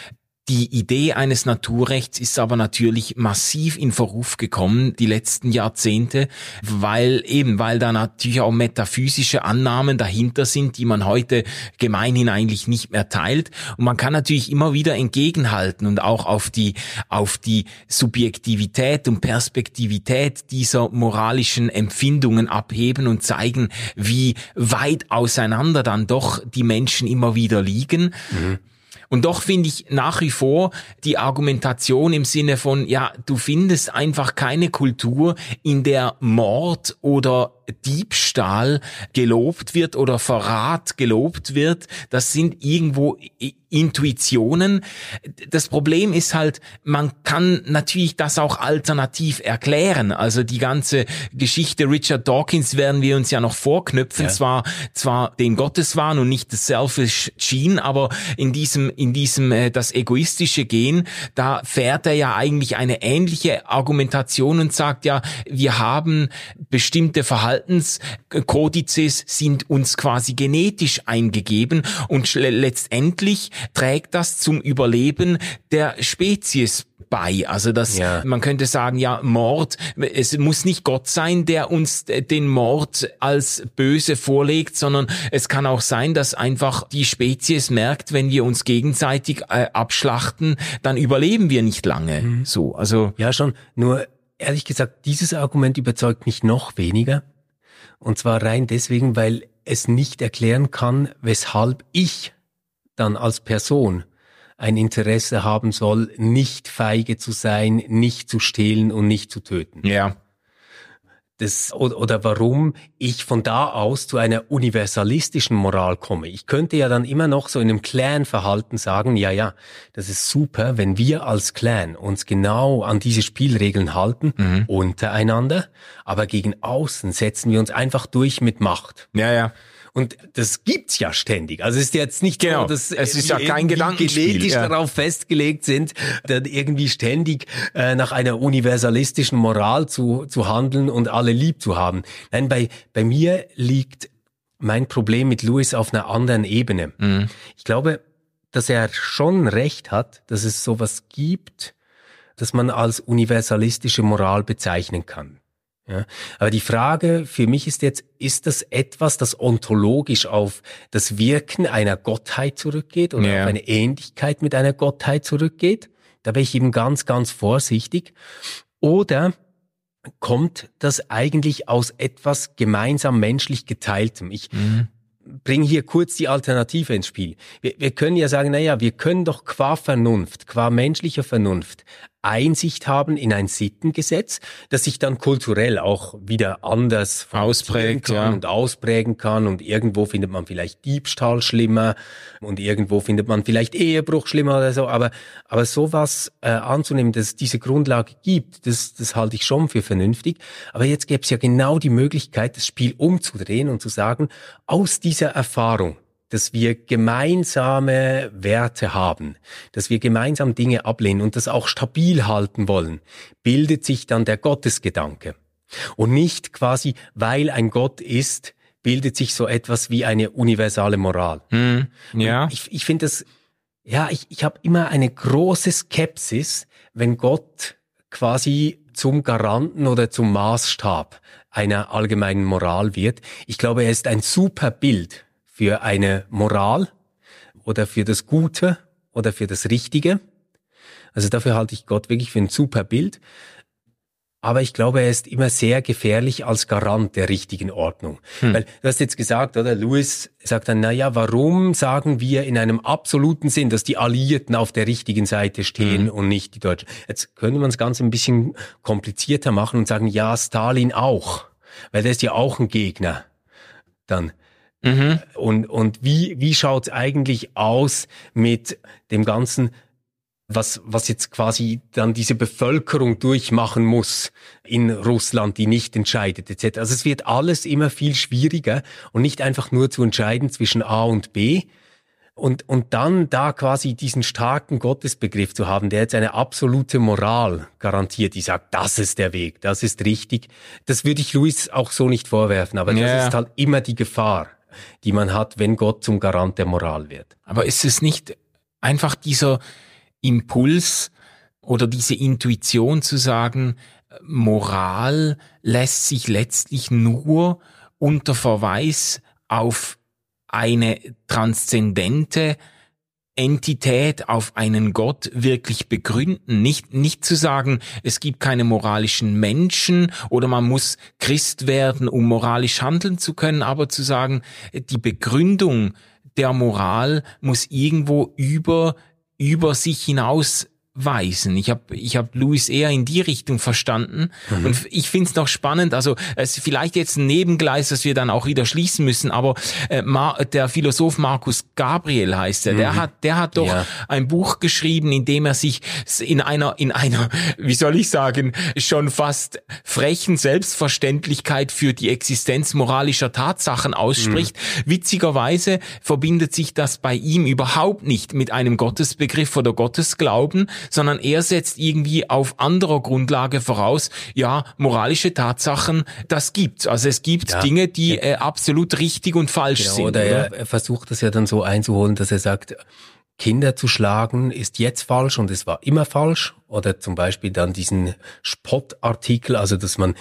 Die Idee eines Naturrechts ist aber natürlich massiv in Verruf gekommen die letzten Jahrzehnte, weil eben, weil da natürlich auch metaphysische Annahmen dahinter sind, die man heute gemeinhin eigentlich nicht mehr teilt. Und man kann natürlich immer wieder entgegenhalten und auch auf die, auf die Subjektivität und Perspektivität dieser moralischen Empfindungen abheben und zeigen, wie weit auseinander dann doch die Menschen immer wieder liegen. Mhm. Und doch finde ich nach wie vor die Argumentation im Sinne von, ja, du findest einfach keine Kultur, in der Mord oder Diebstahl gelobt wird oder Verrat gelobt wird. Das sind irgendwo Intuitionen. Das Problem ist halt, man kann natürlich das auch alternativ erklären. Also die ganze Geschichte Richard Dawkins werden wir uns ja noch vorknüpfen. Ja. Zwar, zwar den Gotteswahn und nicht das Selfish Gene, aber in diesem, in diesem, äh, das egoistische Gen, da fährt er ja eigentlich eine ähnliche Argumentation und sagt ja, wir haben bestimmte Verhaltenskodizes sind uns quasi genetisch eingegeben und letztendlich trägt das zum Überleben der Spezies bei. Also das, ja. Man könnte sagen, ja, Mord, es muss nicht Gott sein, der uns den Mord als böse vorlegt, sondern es kann auch sein, dass einfach die Spezies merkt, wenn wir uns gegenseitig äh, abschlachten, dann überleben wir nicht lange. Mhm. So, also. Ja, schon. Nur, ehrlich gesagt, dieses Argument überzeugt mich noch weniger. Und zwar rein deswegen, weil es nicht erklären kann, weshalb ich dann als Person ein Interesse haben soll, nicht feige zu sein, nicht zu stehlen und nicht zu töten. Ja. Das, oder, oder warum ich von da aus zu einer universalistischen Moral komme. Ich könnte ja dann immer noch so in einem Clan-Verhalten sagen, ja, ja, das ist super, wenn wir als Clan uns genau an diese Spielregeln halten, mhm. untereinander, aber gegen außen setzen wir uns einfach durch mit Macht. Ja, ja. Und das gibt's ja ständig. Also es ist jetzt nicht genau. so, dass es ist ja kein Gedankenspiel, genetisch ja. darauf festgelegt sind, dann irgendwie ständig äh, nach einer universalistischen Moral zu zu handeln und alle lieb zu haben. Nein, bei bei mir liegt mein Problem mit Lewis auf einer anderen Ebene. Mhm. Ich glaube, dass er schon recht hat, dass es sowas gibt, das man als universalistische Moral bezeichnen kann. Ja, aber die Frage für mich ist jetzt, ist das etwas, das ontologisch auf das Wirken einer Gottheit zurückgeht oder ja. auf eine Ähnlichkeit mit einer Gottheit zurückgeht? Da bin ich eben ganz, ganz vorsichtig. Oder kommt das eigentlich aus etwas gemeinsam menschlich Geteiltem? Ich mhm. bringe hier kurz die Alternative ins Spiel. Wir, wir können ja sagen, naja, wir können doch qua Vernunft, qua menschlicher Vernunft Einsicht haben in ein Sittengesetz, das sich dann kulturell auch wieder anders ausprägt kann ja. und ausprägen kann. Und irgendwo findet man vielleicht Diebstahl schlimmer und irgendwo findet man vielleicht Ehebruch schlimmer oder so. Aber aber sowas äh, anzunehmen, dass es diese Grundlage gibt, das das halte ich schon für vernünftig. Aber jetzt gäbe es ja genau die Möglichkeit, das Spiel umzudrehen und zu sagen, aus dieser Erfahrung, dass wir gemeinsame Werte haben, dass wir gemeinsam Dinge ablehnen und das auch stabil halten wollen, bildet sich dann der Gottesgedanke. Und nicht quasi, weil ein Gott ist, bildet sich so etwas wie eine universale Moral. Hm, ja. Ich, ich finde das Ja, ich, ich habe immer eine große Skepsis, wenn Gott quasi zum Garanten oder zum Maßstab einer allgemeinen Moral wird. Ich glaube, er ist ein super Bild für eine Moral oder für das Gute oder für das Richtige. Also dafür halte ich Gott wirklich für ein super Bild. Aber ich glaube, er ist immer sehr gefährlich als Garant der richtigen Ordnung. Hm. Weil du hast jetzt gesagt, oder Lewis sagt dann, na ja, warum sagen wir in einem absoluten Sinn, dass die Alliierten auf der richtigen Seite stehen hm. und nicht die Deutschen? Jetzt könnte man das Ganze ein bisschen komplizierter machen und sagen, ja, Stalin auch, weil der ist ja auch ein Gegner. Dann. Mhm. Und, und wie, wie schaut's eigentlich aus mit dem ganzen, was, was jetzt quasi dann diese Bevölkerung durchmachen muss in Russland, die nicht entscheidet, et cetera. Also es wird alles immer viel schwieriger und nicht einfach nur zu entscheiden zwischen A und B. Und, und dann da quasi diesen starken Gottesbegriff zu haben, der jetzt eine absolute Moral garantiert, die sagt, das ist der Weg, das ist richtig. Das würde ich Lewis auch so nicht vorwerfen, aber ja. das ist halt immer die Gefahr, die man hat, wenn Gott zum Garant der Moral wird. Aber ist es nicht einfach dieser Impuls oder diese Intuition zu sagen, Moral lässt sich letztlich nur unter Verweis auf eine transzendente Entität, auf einen Gott wirklich begründen. Nicht, nicht zu sagen, es gibt keine moralischen Menschen oder man muss Christ werden, um moralisch handeln zu können, aber zu sagen, die Begründung der Moral muss irgendwo über über sich hinaus weisen. Ich habe ich hab Lewis eher in die Richtung verstanden. Mhm. Und ich finde es noch spannend, also es ist vielleicht jetzt ein Nebengleis, das wir dann auch wieder schließen müssen, aber äh, Mar- der Philosoph Markus Gabriel heißt er, mhm. der hat der hat doch ja. ein Buch geschrieben, in dem er sich in einer, in einer, wie soll ich sagen, schon fast frechen Selbstverständlichkeit für die Existenz moralischer Tatsachen ausspricht. Mhm. Witzigerweise verbindet sich das bei ihm überhaupt nicht mit einem Gottesbegriff oder Gottesglauben, sondern er setzt irgendwie auf anderer Grundlage voraus, ja, moralische Tatsachen, das gibt's. Also es gibt ja. Dinge, die äh, absolut richtig und falsch genau, sind. Oder, oder? Er, er versucht das ja dann so einzuholen, dass er sagt, Kinder zu schlagen ist jetzt falsch und es war immer falsch. Oder zum Beispiel dann diesen Spottartikel, also dass man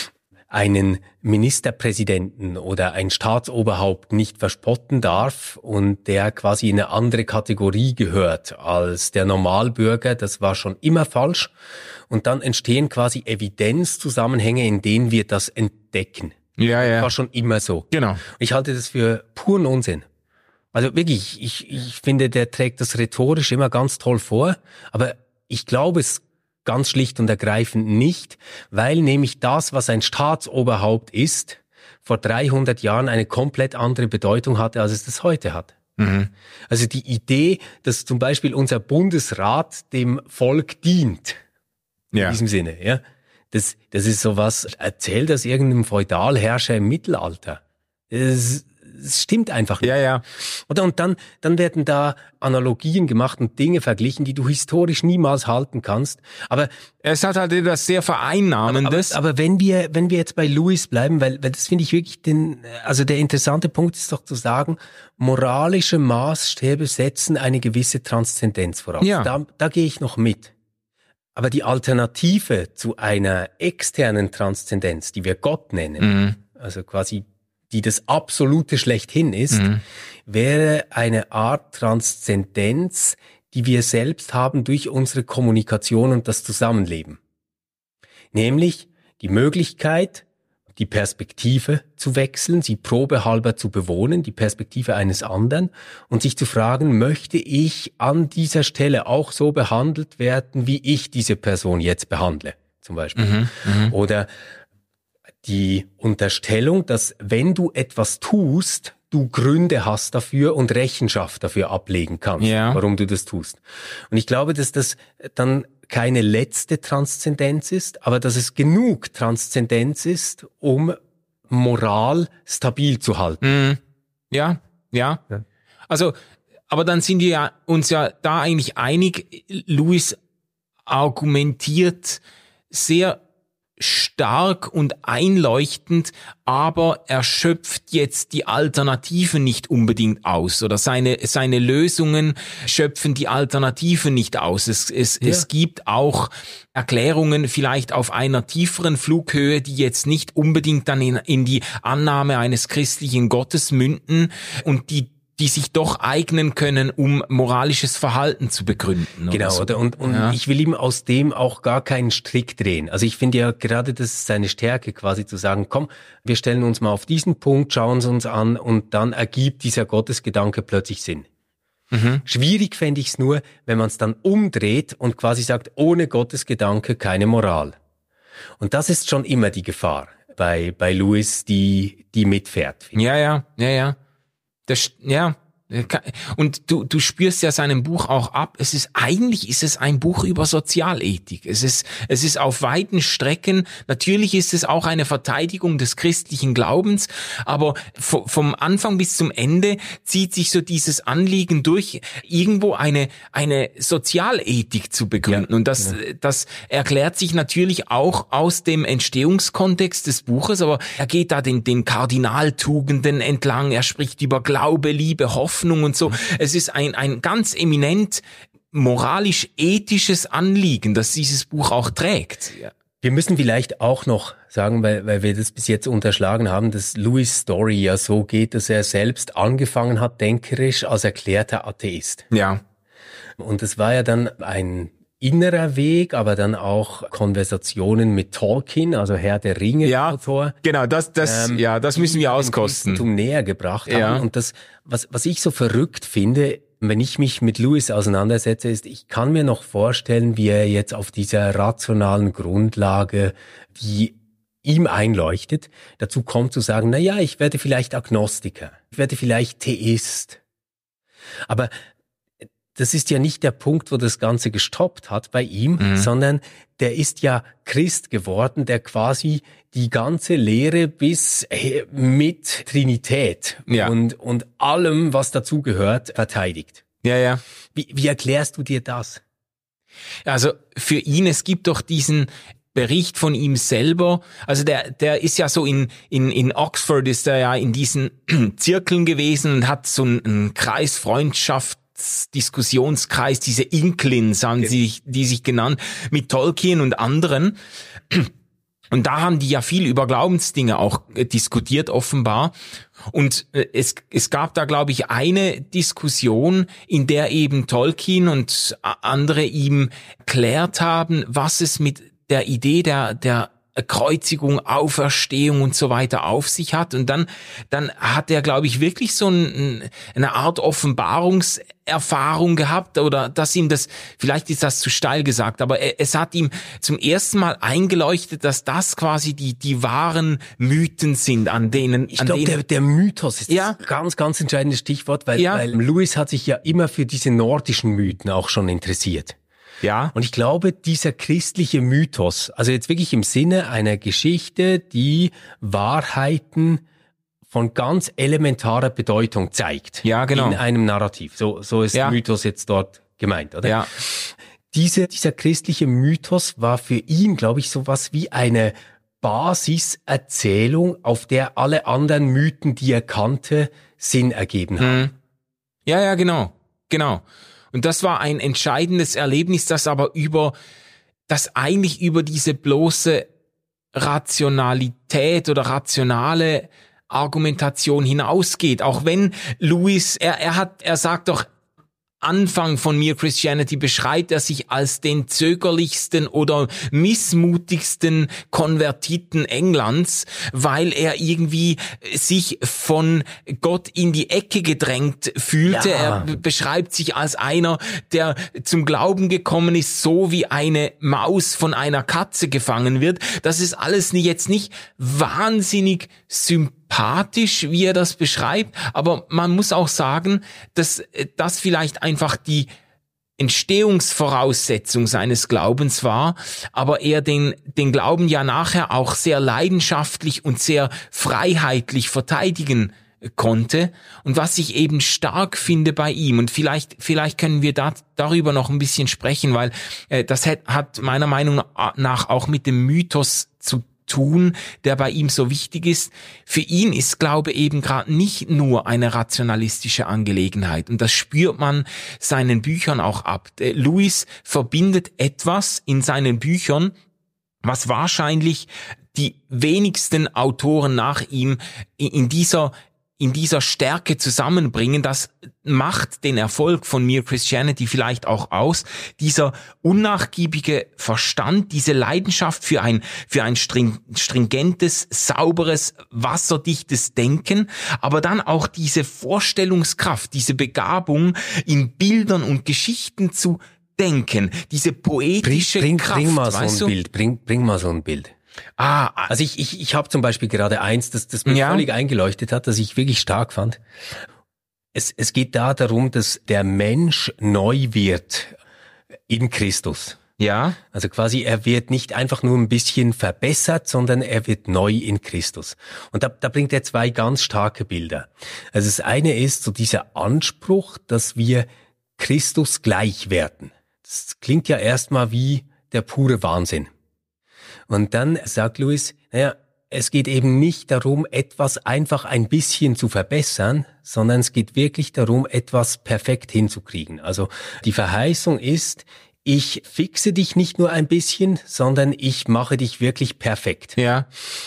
einen Ministerpräsidenten oder ein Staatsoberhaupt nicht verspotten darf und der quasi in eine andere Kategorie gehört als der Normalbürger, das war schon immer falsch. Und dann entstehen quasi Evidenzzusammenhänge, in denen wir das entdecken. Ja, ja. Das war schon immer so. Genau. Ich halte das für puren Unsinn. Also wirklich, ich, ich finde, der trägt das rhetorisch immer ganz toll vor, aber ich glaube es ganz schlicht und ergreifend nicht, weil nämlich das, was ein Staatsoberhaupt ist, vor dreihundert Jahren eine komplett andere Bedeutung hatte, als es das heute hat. Mhm. Also die Idee, dass zum Beispiel unser Bundesrat dem Volk dient, ja. in diesem Sinne, ja, das, das ist sowas, erzählt das irgendeinem Feudalherrscher im Mittelalter. Das, das stimmt einfach nicht. Ja, ja. Oder, und dann, dann werden da Analogien gemacht und Dinge verglichen, die du historisch niemals halten kannst. Aber es hat halt etwas sehr Vereinnahmendes. Aber, aber wenn wir, wenn wir jetzt bei Lewis bleiben, weil, weil das finde ich wirklich den, also der interessante Punkt ist doch zu sagen, moralische Maßstäbe setzen eine gewisse Transzendenz voraus. Ja. Da, da gehe ich noch mit. Aber die Alternative zu einer externen Transzendenz, die wir Gott nennen, mhm. also quasi die das Absolute schlechthin ist, mhm. wäre eine Art Transzendenz, die wir selbst haben durch unsere Kommunikation und das Zusammenleben. Nämlich die Möglichkeit, die Perspektive zu wechseln, sie probehalber zu bewohnen, die Perspektive eines anderen und sich zu fragen, möchte ich an dieser Stelle auch so behandelt werden, wie ich diese Person jetzt behandle, zum Beispiel. Mhm. Mhm. Oder die Unterstellung, dass wenn du etwas tust, du Gründe hast dafür und Rechenschaft dafür ablegen kannst, ja. warum du das tust. Und ich glaube, dass das dann keine letzte Transzendenz ist, aber dass es genug Transzendenz ist, um Moral stabil zu halten. Mhm. Ja, ja, ja. Also, aber dann sind wir ja, uns ja da eigentlich einig, Lewis argumentiert sehr stark und einleuchtend, aber er schöpft jetzt die Alternativen nicht unbedingt aus oder seine seine Lösungen schöpfen die Alternativen nicht aus. Es es, ja. es gibt auch Erklärungen vielleicht auf einer tieferen Flughöhe, die jetzt nicht unbedingt dann in, in die Annahme eines christlichen Gottes münden und die die sich doch eignen können, um moralisches Verhalten zu begründen. Oder genau, so. oder? Und, und ja. ich will ihm aus dem auch gar keinen Strick drehen. Also ich finde ja gerade, das ist seine Stärke quasi zu sagen, komm, wir stellen uns mal auf diesen Punkt, schauen es uns an und dann ergibt dieser Gottesgedanke plötzlich Sinn. Mhm. Schwierig fände ich es nur, wenn man es dann umdreht und quasi sagt, ohne Gottesgedanke keine Moral. Und das ist schon immer die Gefahr bei, bei Lewis, die, die mitfährt. Ja, ja, ja, ja. Das, ja, und du, du spürst ja seinem Buch auch ab, es ist, eigentlich ist es ein Buch über Sozialethik. Es ist, es ist auf weiten Strecken, natürlich ist es auch eine Verteidigung des christlichen Glaubens, aber vom Anfang bis zum Ende zieht sich so dieses Anliegen durch, irgendwo eine, eine Sozialethik zu begründen. Ja, und das, ja. das erklärt sich natürlich auch aus dem Entstehungskontext des Buches, aber er geht da den, den Kardinaltugenden entlang, er spricht über Glaube, Liebe, Hoffnung, und so. Es ist ein, ein ganz eminent moralisch-ethisches Anliegen, das dieses Buch auch trägt. Ja. Wir müssen vielleicht auch noch sagen, weil, weil wir das bis jetzt unterschlagen haben, dass Lewis' Story ja so geht, dass er selbst angefangen hat, denkerisch als erklärter Atheist. Ja. Und es war ja dann ein innerer Weg, aber dann auch Konversationen mit Tolkien, also Herr der Ringe. Ja, Autor, genau, das, das, ähm, ja, das müssen wir auskosten. Zum näher gebracht ja. haben. Und das, was, was ich so verrückt finde, wenn ich mich mit Lewis auseinandersetze, ist, ich kann mir noch vorstellen, wie er jetzt auf dieser rationalen Grundlage, die ihm einleuchtet, dazu kommt zu sagen, na ja, ich werde vielleicht Agnostiker, ich werde vielleicht Theist. Aber das ist ja nicht der Punkt, wo das Ganze gestoppt hat bei ihm, mhm. sondern der ist ja Christ geworden, der quasi die ganze Lehre bis mit Trinität ja. und, und allem, was dazugehört, verteidigt. Ja, ja. Wie, wie erklärst du dir das? Also für ihn, es gibt doch diesen Bericht von ihm selber, also der der ist ja so in in in Oxford, ist er ja in diesen Zirkeln gewesen und hat so einen, einen Kreis Freundschaft, Diskussionskreis, diese Inklins haben okay. sie, die sich genannt, mit Tolkien und anderen. Und da haben die ja viel über Glaubensdinge auch diskutiert, offenbar. Und es, es gab da, glaube ich, eine Diskussion, in der eben Tolkien und andere ihm erklärt haben, was es mit der Idee der, der Kreuzigung, Auferstehung und so weiter auf sich hat. Und dann, dann hat er, glaube ich, wirklich so ein, eine Art Offenbarungserfahrung gehabt, oder dass ihm das, vielleicht ist das zu steil gesagt, aber es hat ihm zum ersten Mal eingeleuchtet, dass das quasi die, die wahren Mythen sind, an denen, ich glaube, der, der Mythos ist ja. das ganz, ganz entscheidendes Stichwort, weil, ja. weil Lewis hat sich ja immer für diese nordischen Mythen auch schon interessiert. Ja. Und ich glaube, dieser christliche Mythos, also jetzt wirklich im Sinne einer Geschichte, die Wahrheiten von ganz elementarer Bedeutung zeigt. Ja, genau. In einem Narrativ. So, so ist ja. Mythos jetzt dort gemeint, oder? Ja. Diese, dieser christliche Mythos war für ihn, glaube ich, sowas wie eine Basiserzählung, auf der alle anderen Mythen, die er kannte, Sinn ergeben haben. Hm. Ja, ja, genau. Genau. Und das war ein entscheidendes Erlebnis, das aber über, das eigentlich über diese bloße Rationalität oder rationale Argumentation hinausgeht. Auch wenn Lewis, er, er hat, er sagt doch, Anfang von Mere Christianity beschreibt er sich als den zögerlichsten oder missmutigsten Konvertiten Englands, weil er irgendwie sich von Gott in die Ecke gedrängt fühlte. Ja. Er beschreibt sich als einer, der zum Glauben gekommen ist, so wie eine Maus von einer Katze gefangen wird. Das ist alles jetzt nicht wahnsinnig sympathisch, wie er das beschreibt, aber man muss auch sagen, dass das vielleicht einfach die Entstehungsvoraussetzung seines Glaubens war, aber er den, den Glauben ja nachher auch sehr leidenschaftlich und sehr freiheitlich verteidigen konnte und was ich eben stark finde bei ihm, und vielleicht vielleicht können wir da darüber noch ein bisschen sprechen, weil äh, das hat, hat meiner Meinung nach auch mit dem Mythos zu tun, der bei ihm so wichtig ist. Für ihn ist Glaube eben gerade nicht nur eine rationalistische Angelegenheit, und das spürt man seinen Büchern auch ab. Lewis verbindet etwas in seinen Büchern, was wahrscheinlich die wenigsten Autoren nach ihm in dieser in dieser Stärke zusammenbringen. Das macht den Erfolg von Mere Christianity vielleicht auch aus. Dieser unnachgiebige Verstand, diese Leidenschaft für ein, für ein stringentes, sauberes, wasserdichtes Denken, aber dann auch diese Vorstellungskraft, diese Begabung, in Bildern und Geschichten zu denken, diese poetische bring, bring, Kraft. Bring mal so ein du? Bild, bring, bring mal so ein Bild. Ah, also ich ich ich habe zum Beispiel gerade eins, das das mir ja. völlig eingeleuchtet hat, das ich wirklich stark fand. Es es geht da darum, dass der Mensch neu wird in Christus. Ja. Also quasi, er wird nicht einfach nur ein bisschen verbessert, sondern er wird neu in Christus. Und da, da bringt er zwei ganz starke Bilder. Also das eine ist so dieser Anspruch, dass wir Christus gleich werden. Das klingt ja erstmal wie der pure Wahnsinn. Und dann sagt Lewis, naja, es geht eben nicht darum, etwas einfach ein bisschen zu verbessern, sondern es geht wirklich darum, etwas perfekt hinzukriegen. Also die Verheißung ist, ich fixe dich nicht nur ein bisschen, sondern ich mache dich wirklich perfekt. Ja.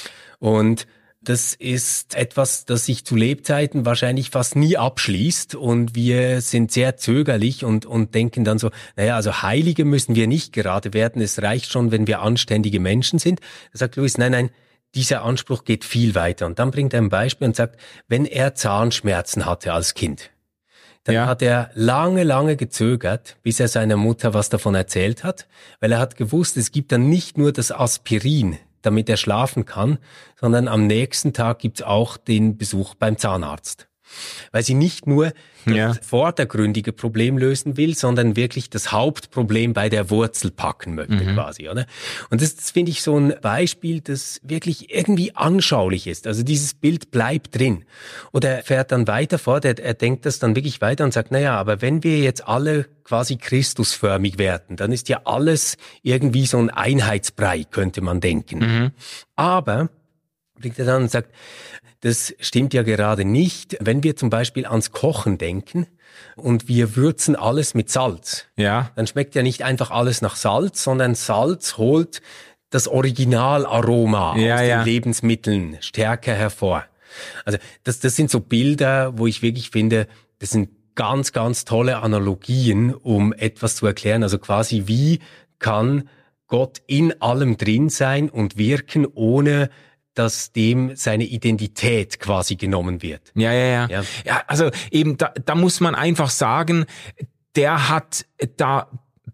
Und das ist etwas, das sich zu Lebzeiten wahrscheinlich fast nie abschließt, und wir sind sehr zögerlich und und denken dann so, naja, also Heilige müssen wir nicht gerade werden, es reicht schon, wenn wir anständige Menschen sind. Da sagt Lewis, nein, nein, dieser Anspruch geht viel weiter. Und dann bringt er ein Beispiel und sagt, wenn er Zahnschmerzen hatte als Kind, dann ja. hat er lange, lange gezögert, bis er seiner Mutter was davon erzählt hat, weil er hat gewusst, es gibt dann nicht nur das Aspirin, damit er schlafen kann, sondern am nächsten Tag gibt's auch den Besuch beim Zahnarzt. Weil sie nicht nur das ja. vordergründige Problem lösen will, sondern wirklich das Hauptproblem bei der Wurzel packen möchte, mhm. quasi, oder? Und das, das finde ich so ein Beispiel, das wirklich irgendwie anschaulich ist. Also dieses Bild bleibt drin. Oder er fährt dann weiter fort, er, er denkt das dann wirklich weiter und sagt, naja, aber wenn wir jetzt alle quasi Christusförmig werden, dann ist ja alles irgendwie so ein Einheitsbrei, könnte man denken. Mhm. Aber, blickt er dann und sagt, das stimmt ja gerade nicht. Wenn wir zum Beispiel ans Kochen denken und wir würzen alles mit Salz, ja. dann schmeckt ja nicht einfach alles nach Salz, sondern Salz holt das Originalaroma ja, aus den ja. Lebensmitteln stärker hervor. Also das, das sind so Bilder, wo ich wirklich finde, das sind ganz, ganz tolle Analogien, um etwas zu erklären. Also quasi, wie kann Gott in allem drin sein und wirken, ohne dass dem seine Identität quasi genommen wird. Ja, ja, ja. Ja, ja also eben, da, da muss man einfach sagen, der hat da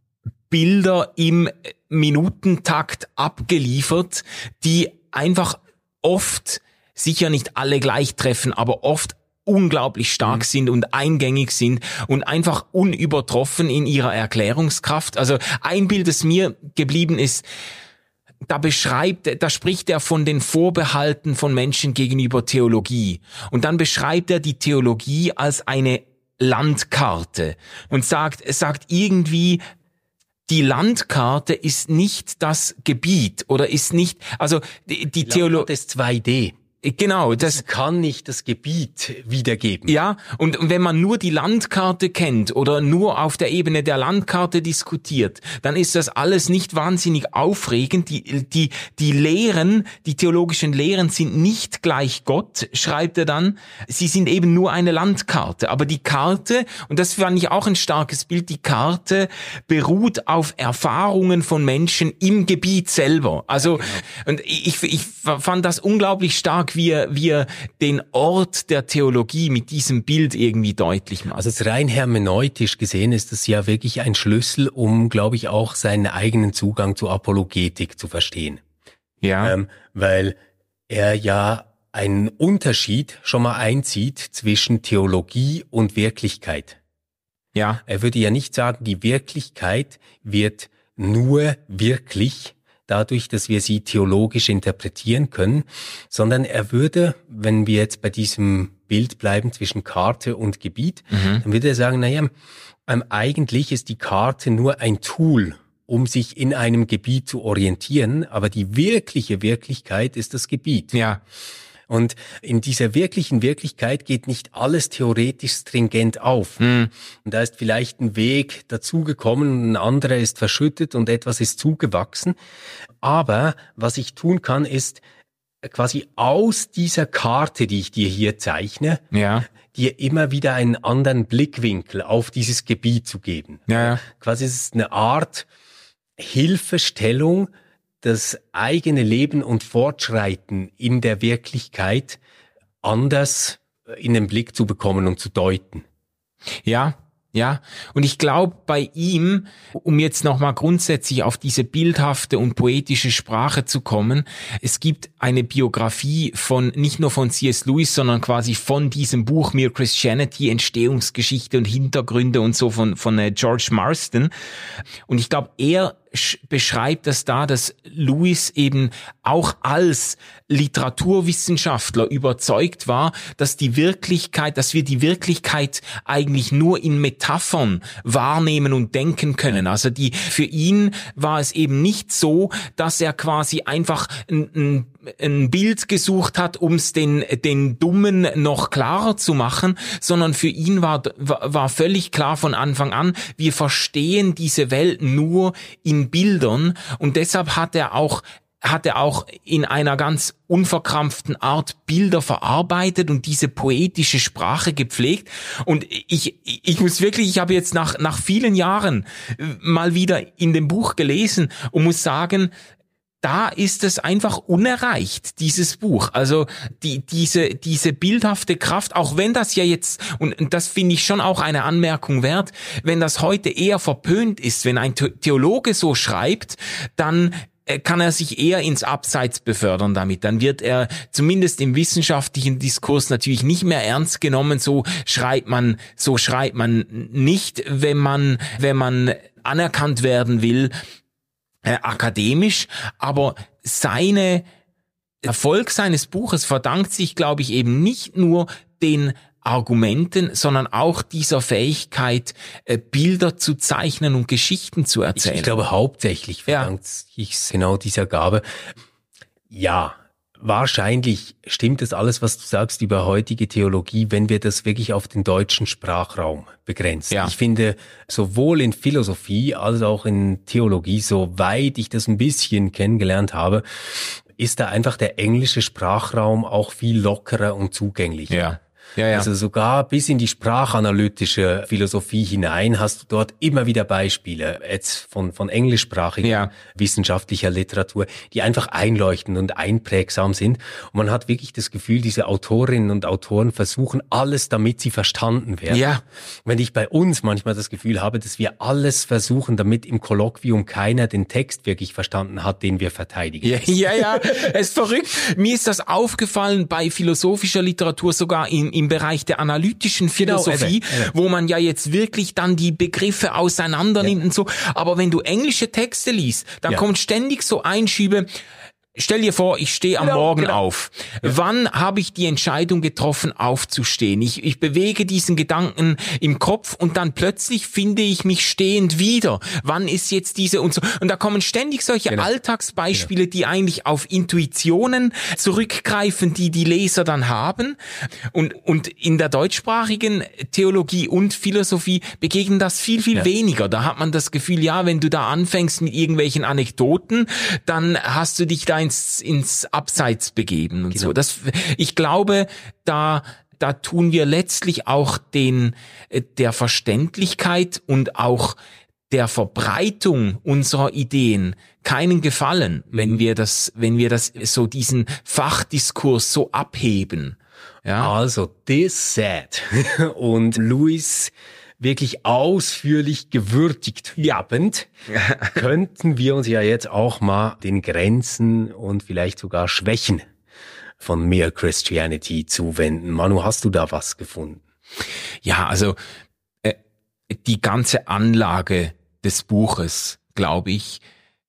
Bilder im Minutentakt abgeliefert, die einfach oft, sicher nicht alle gleich treffen, aber oft unglaublich stark mhm. sind und eingängig sind und einfach unübertroffen in ihrer Erklärungskraft. Also ein Bild, das mir geblieben ist, da beschreibt, da spricht er von den Vorbehalten von Menschen gegenüber Theologie. Und dann beschreibt er die Theologie als eine Landkarte und sagt, es sagt irgendwie, die Landkarte ist nicht das Gebiet oder ist nicht, also die, die, die Theologie ist zwei D. Genau, das, das kann nicht das Gebiet wiedergeben. Ja, und, und wenn man nur die Landkarte kennt oder nur auf der Ebene der Landkarte diskutiert, dann ist das alles nicht wahnsinnig aufregend. Die, die, die Lehren, die theologischen Lehren sind nicht gleich Gott, schreibt er dann. Sie sind eben nur eine Landkarte. Aber die Karte, und das fand ich auch ein starkes Bild, die Karte beruht auf Erfahrungen von Menschen im Gebiet selber. Also, ja, genau. Und ich, ich fand das unglaublich stark, wie er, wie er den Ort der Theologie mit diesem Bild irgendwie deutlich macht. Also rein hermeneutisch gesehen ist das ja wirklich ein Schlüssel, um, glaube ich, auch seinen eigenen Zugang zur Apologetik zu verstehen. Ja. Ähm, weil er ja einen Unterschied schon mal einzieht zwischen Theologie und Wirklichkeit. Ja. Er würde ja nicht sagen, die Wirklichkeit wird nur wirklich, dadurch, dass wir sie theologisch interpretieren können, sondern er würde, wenn wir jetzt bei diesem Bild bleiben zwischen Karte und Gebiet, mhm. dann würde er sagen, naja, ähm, eigentlich ist die Karte nur ein Tool, um sich in einem Gebiet zu orientieren, aber die wirkliche Wirklichkeit ist das Gebiet. Ja. Und in dieser wirklichen Wirklichkeit geht nicht alles theoretisch stringent auf. Mhm. Und da ist vielleicht ein Weg dazugekommen, ein anderer ist verschüttet und etwas ist zugewachsen. Aber was ich tun kann, ist quasi aus dieser Karte, die ich dir hier zeichne, ja. dir immer wieder einen anderen Blickwinkel auf dieses Gebiet zu geben. Ja, ja. Quasi es ist eine Art Hilfestellung, das eigene Leben und Fortschreiten in der Wirklichkeit anders in den Blick zu bekommen und zu deuten. Ja, ja. Und ich glaube, bei ihm, um jetzt nochmal grundsätzlich auf diese bildhafte und poetische Sprache zu kommen, es gibt eine Biografie von, nicht nur von C S. Lewis, sondern quasi von diesem Buch Mere Christianity, Entstehungsgeschichte und Hintergründe und so von, von äh, George Marsden. Und ich glaube, er beschreibt das da, dass Lewis eben auch als Literaturwissenschaftler überzeugt war, dass die Wirklichkeit, dass wir die Wirklichkeit eigentlich nur in Metaphern wahrnehmen und denken können. Also die, für ihn war es eben nicht so, dass er quasi einfach ein, ein ein Bild gesucht hat, um es den den Dummen noch klarer zu machen, sondern für ihn war war völlig klar von Anfang an, wir verstehen diese Welt nur in Bildern, und deshalb hat er auch hat er auch in einer ganz unverkrampften Art Bilder verarbeitet und diese poetische Sprache gepflegt. Und ich ich muss wirklich, ich habe jetzt nach nach vielen Jahren mal wieder in dem Buch gelesen und muss sagen, da ist es einfach unerreicht, dieses Buch. Also die diese diese bildhafte Kraft, auch wenn das ja jetzt, und, und das finde ich schon auch eine Anmerkung wert, wenn das heute eher verpönt ist, wenn ein Theologe so schreibt, dann kann er sich eher ins Abseits befördern damit. Dann wird er zumindest im wissenschaftlichen Diskurs natürlich nicht mehr ernst genommen. So schreibt man, so schreibt man nicht, wenn man wenn man anerkannt werden will, Äh, akademisch, aber seine Erfolg seines Buches verdankt sich, glaube ich, eben nicht nur den Argumenten, sondern auch dieser Fähigkeit, äh, Bilder zu zeichnen und Geschichten zu erzählen. Ich, ich glaube, hauptsächlich verdankt ja. sich genau dieser Gabe. Ja, wahrscheinlich stimmt das alles, was du sagst über heutige Theologie, wenn wir das wirklich auf den deutschen Sprachraum begrenzen. Ja. Ich finde, sowohl in Philosophie als auch in Theologie, soweit ich das ein bisschen kennengelernt habe, ist da einfach der englische Sprachraum auch viel lockerer und zugänglicher. Ja. Ja, ja. Also sogar bis in die sprachanalytische Philosophie hinein hast du dort immer wieder Beispiele jetzt von von englischsprachiger ja. wissenschaftlicher Literatur, die einfach einleuchtend und einprägsam sind. Und man hat wirklich das Gefühl, diese Autorinnen und Autoren versuchen alles, damit sie verstanden werden. Ja. Wenn ich bei uns manchmal das Gefühl habe, dass wir alles versuchen, damit im Kolloquium keiner den Text wirklich verstanden hat, den wir verteidigen. Ja, ja, ja. Es ist verrückt. Mir ist das aufgefallen bei philosophischer Literatur, sogar in im Bereich der analytischen Philosophie, genau, eben, eben. wo man ja jetzt wirklich dann die Begriffe auseinander nimmt ja. und so. Aber wenn du englische Texte liest, dann ja. kommt ständig so Einschübe. Stell dir vor, ich stehe am genau, Morgen genau. auf. Ja. Wann habe ich die Entscheidung getroffen, aufzustehen? Ich, ich bewege diesen Gedanken im Kopf und dann plötzlich finde ich mich stehend wieder. Wann ist jetzt diese und so? Und da kommen ständig solche genau. Alltagsbeispiele, genau. die eigentlich auf Intuitionen zurückgreifen, die die Leser dann haben. Und, und in der deutschsprachigen Theologie und Philosophie begegnen das viel, viel ja. weniger. Da hat man das Gefühl, ja, wenn du da anfängst mit irgendwelchen Anekdoten, dann hast du dich da ins, ins Abseits begeben und genau. so. Das, ich glaube, da, da tun wir letztlich auch den, der Verständlichkeit und auch der Verbreitung unserer Ideen keinen Gefallen, wenn wir das, wenn wir das so diesen Fachdiskurs so abheben. Ja. Also, this said. Und Lewis wirklich ausführlich gewürdigt habend, könnten wir uns ja jetzt auch mal den Grenzen und vielleicht sogar Schwächen von Mere Christianity zuwenden. Manu, hast du da was gefunden? Ja, also äh, die ganze Anlage des Buches, glaube ich,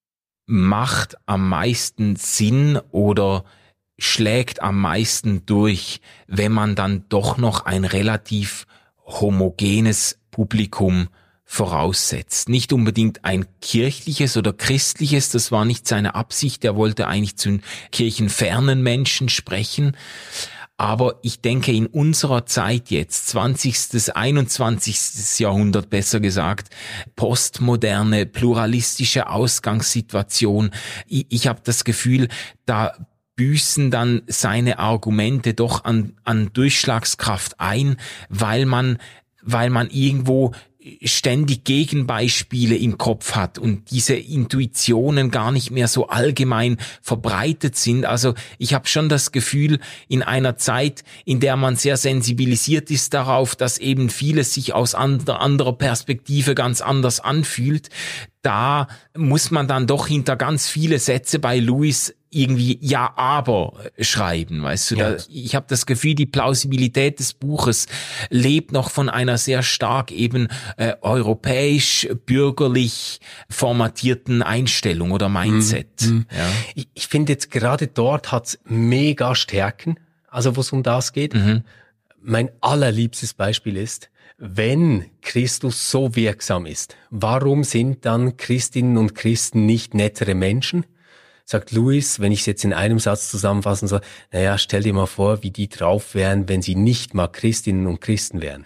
macht am meisten Sinn oder schlägt am meisten durch, wenn man dann doch noch ein relativ homogenes Publikum voraussetzt. Nicht unbedingt ein kirchliches oder christliches, das war nicht seine Absicht, er wollte eigentlich zu kirchenfernen Menschen sprechen. Aber ich denke, in unserer Zeit jetzt, zwanzigstes, einundzwanzigstes Jahrhundert besser gesagt, postmoderne, pluralistische Ausgangssituation, ich, ich habe das Gefühl, da büßen dann seine Argumente doch an, an Durchschlagskraft ein, weil man, weil man irgendwo ständig Gegenbeispiele im Kopf hat und diese Intuitionen gar nicht mehr so allgemein verbreitet sind. Also ich habe schon das Gefühl, in einer Zeit, in der man sehr sensibilisiert ist darauf, dass eben vieles sich aus anderer Perspektive ganz anders anfühlt, da muss man dann doch hinter ganz viele Sätze bei Lewis irgendwie ja aber schreiben, weißt du, ja. da, ich habe das Gefühl, die Plausibilität des Buches lebt noch von einer sehr stark eben äh, europäisch bürgerlich formatierten Einstellung oder Mindset. Mhm. Ja. Ich, ich finde jetzt gerade dort hat's mega Stärken, also wo es um das geht. Mhm. Mein allerliebstes Beispiel ist, wenn Christus so wirksam ist, warum sind dann Christinnen und Christen nicht nettere Menschen? Sagt Lewis, wenn ich es jetzt in einem Satz zusammenfassen soll, naja, stell dir mal vor, wie die drauf wären, wenn sie nicht mal Christinnen und Christen wären.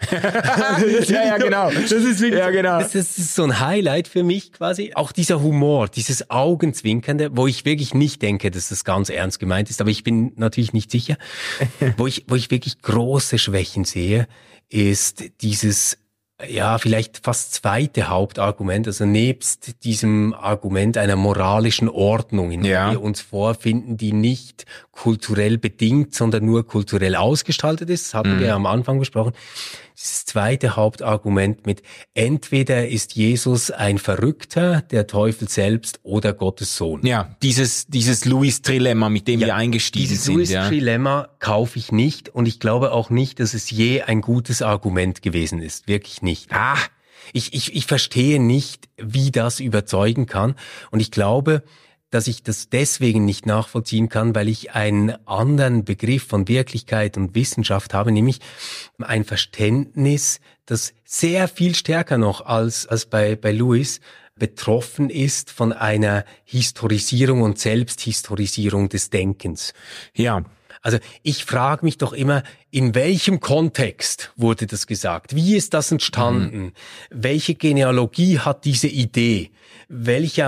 ja, ja, genau. Das ist wirklich, ja, genau. das, das ist so ein Highlight für mich quasi. Auch dieser Humor, dieses Augenzwinkernde, wo ich wirklich nicht denke, dass das ganz ernst gemeint ist, aber ich bin natürlich nicht sicher. wo ich, wo ich wirklich große Schwächen sehe, ist dieses, ja, vielleicht fast zweite Hauptargument, also nebst diesem Argument einer moralischen Ordnung, in der ja. wir uns vorfinden, die nicht kulturell bedingt, sondern nur kulturell ausgestaltet ist, das hatten mhm. wir ja am Anfang besprochen. Dieses zweite Hauptargument mit, entweder ist Jesus ein Verrückter, der Teufel selbst oder Gottes Sohn. Ja, dieses dieses Lewis-Trilemma, mit dem ja, wir eingestiegen dieses sind. Dieses ja. Lewis-Trilemma kaufe ich nicht und ich glaube auch nicht, dass es je ein gutes Argument gewesen ist. Wirklich nicht. Ah, ich, ich, ich verstehe nicht, wie das überzeugen kann und ich glaube, dass ich das deswegen nicht nachvollziehen kann, weil ich einen anderen Begriff von Wirklichkeit und Wissenschaft habe, nämlich ein Verständnis, das sehr viel stärker noch als, als bei, bei Lewis betroffen ist von einer Historisierung und Selbsthistorisierung des Denkens. Ja. Also ich frage mich doch immer, in welchem Kontext wurde das gesagt? Wie ist das entstanden? Mhm. Welche Genealogie hat diese Idee? Welcher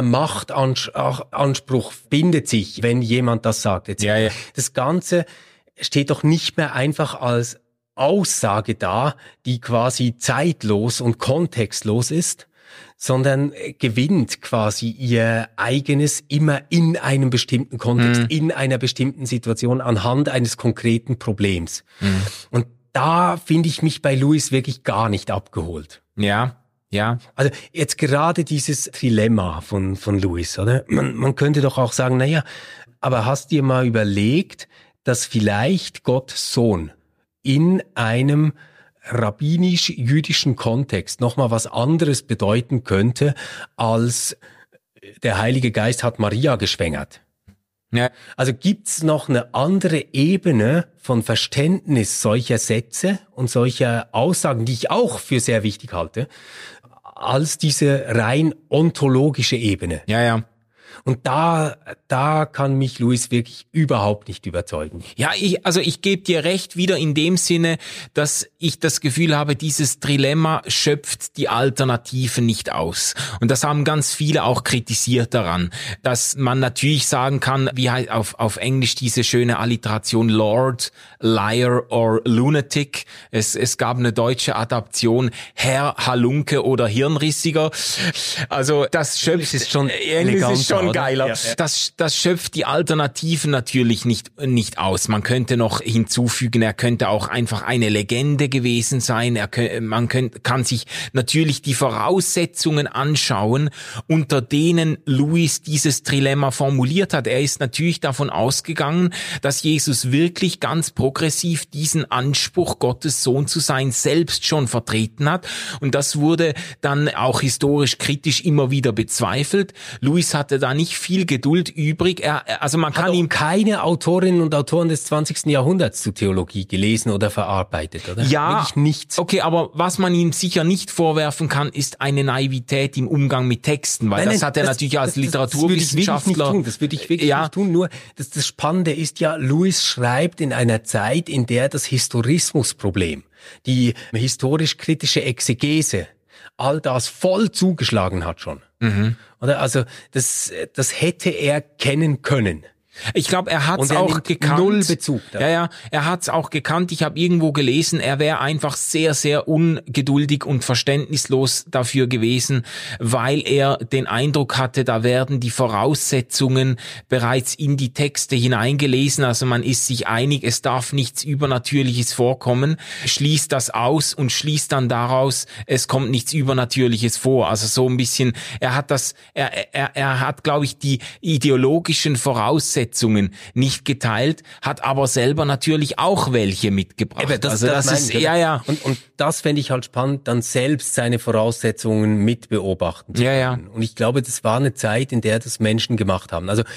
Machtanspruch bindet sich, wenn jemand das sagt? Jetzt, ja, ja. Das Ganze steht doch nicht mehr einfach als Aussage da, die quasi zeitlos und kontextlos ist, sondern gewinnt quasi ihr eigenes immer in einem bestimmten Kontext, mhm. in einer bestimmten Situation anhand eines konkreten Problems. Mhm. Und da finde ich mich bei Lewis wirklich gar nicht abgeholt. Ja, ja. Also jetzt gerade dieses Trilemma von von Lewis, oder? Man, man könnte doch auch sagen, naja, aber hast dir mal überlegt, dass vielleicht Gottes Sohn in einem rabbinisch-jüdischen Kontext nochmal was anderes bedeuten könnte, als der Heilige Geist hat Maria geschwängert. Ja. Also gibt's noch eine andere Ebene von Verständnis solcher Sätze und solcher Aussagen, die ich auch für sehr wichtig halte, als diese rein ontologische Ebene. Ja, ja. Und da, da kann mich Lewis wirklich überhaupt nicht überzeugen. Ja, ich, also ich gebe dir recht wieder in dem Sinne, dass ich das Gefühl habe, dieses Trilemma schöpft die Alternativen nicht aus. Und das haben ganz viele auch kritisiert daran, dass man natürlich sagen kann, wie heißt auf, auf Englisch diese schöne Alliteration Lord, Liar or Lunatic. Es, es gab eine deutsche Adaption, Herr, Halunke oder Hirnrissiger. Also das schöpft, Englisch ist schon Englisch ist schon geiler. Ja, ja. Das, das schöpft die Alternativen natürlich nicht, nicht aus. Man könnte noch hinzufügen, er könnte auch einfach eine Legende gewesen sein. Er, man könnte, kann sich natürlich die Voraussetzungen anschauen, unter denen Lewis dieses Trilemma formuliert hat. Er ist natürlich davon ausgegangen, dass Jesus wirklich ganz progressiv diesen Anspruch, Gottes Sohn zu sein, selbst schon vertreten hat. Und das wurde dann auch historisch kritisch immer wieder bezweifelt. Lewis hatte da nicht viel Geduld übrig. Er, also man Hat kann ihm keine Autorinnen und Autoren des zwanzigsten Jahrhunderts zu Theologie gelesen oder verarbeitet, oder? Ja, Wirklich nichts. Okay, aber was man ihm sicher nicht vorwerfen kann, ist eine Naivität im Umgang mit Texten, weil Nein, das nein, hat er das, natürlich als das, Literaturwissenschaftler. Das würde ich wirklich nicht tun. Das würde ich wirklich ja. nicht tun. Nur das, das Spannende ist ja, Lewis schreibt in einer Zeit, in der das Historismusproblem, die historisch-kritische Exegese, all das voll zugeschlagen hat schon. Mhm. Oder? Also das, das hätte er kennen können. Ich glaube, er hat es er auch nimmt gekannt. Null Bezug darauf. Ja, ja, er hat es auch gekannt. Ich habe irgendwo gelesen, er wäre einfach sehr, sehr ungeduldig und verständnislos dafür gewesen, weil er den Eindruck hatte, da werden die Voraussetzungen bereits in die Texte hineingelesen. Also man ist sich einig, es darf nichts Übernatürliches vorkommen, schließt das aus und schließt dann daraus, es kommt nichts Übernatürliches vor. Also so ein bisschen, er hat das, er, er, er hat, glaube ich, die ideologischen Voraussetzungen nicht geteilt, hat aber selber natürlich auch welche mitgebracht. Aber das, also das, das ist ich, ja ja und und das fände ich halt spannend, dann selbst seine Voraussetzungen mit beobachten zu ja, ja. können. Und ich glaube, das war eine Zeit, in der das Menschen gemacht haben. Also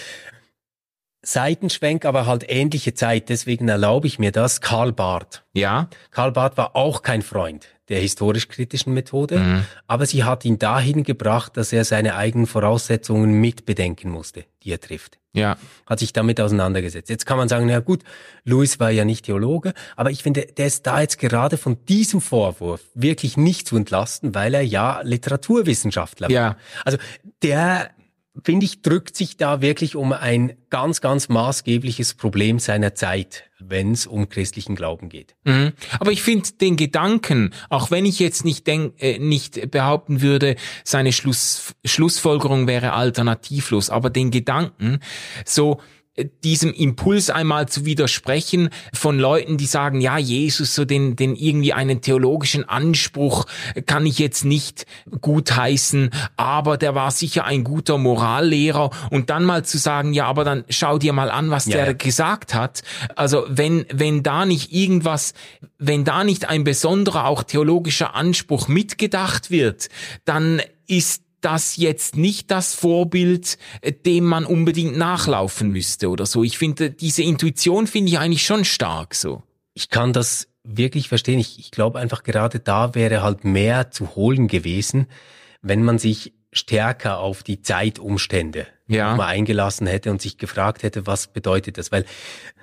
Seitenschwenk, aber halt ähnliche Zeit, deswegen erlaube ich mir das. Karl Barth. Ja. Karl Barth war auch kein Freund der historisch-kritischen Methode, mhm. aber sie hat ihn dahin gebracht, dass er seine eigenen Voraussetzungen mit bedenken musste, die er trifft. Ja. Hat sich damit auseinandergesetzt. Jetzt kann man sagen, na gut, Lewis war ja nicht Theologe, aber ich finde, der ist da jetzt gerade von diesem Vorwurf wirklich nicht zu entlasten, weil er ja Literaturwissenschaftler war. Ja. Also der, finde ich, drückt sich da wirklich um ein ganz, ganz maßgebliches Problem seiner Zeit, wenn es um christlichen Glauben geht. Mhm. Aber ich finde den Gedanken, auch wenn ich jetzt nicht denk, äh, nicht behaupten würde, seine Schluss, Schlussfolgerung wäre alternativlos, aber den Gedanken, so diesem Impuls einmal zu widersprechen von Leuten, die sagen, ja, Jesus, so den, den irgendwie einen theologischen Anspruch kann ich jetzt nicht gutheißen, aber der war sicher ein guter Morallehrer, und dann mal zu sagen, ja, aber dann schau dir mal an, was ja, der ja. gesagt hat. Also wenn, wenn da nicht irgendwas, wenn da nicht ein besonderer auch theologischer Anspruch mitgedacht wird, dann ist das jetzt nicht das Vorbild, dem man unbedingt nachlaufen müsste oder so. Ich finde, diese Intuition finde ich eigentlich schon stark so. Ich kann das wirklich verstehen. Ich, ich glaube einfach, gerade da wäre halt mehr zu holen gewesen, wenn man sich stärker auf die Zeitumstände ja. mal eingelassen hätte und sich gefragt hätte, was bedeutet das? Weil,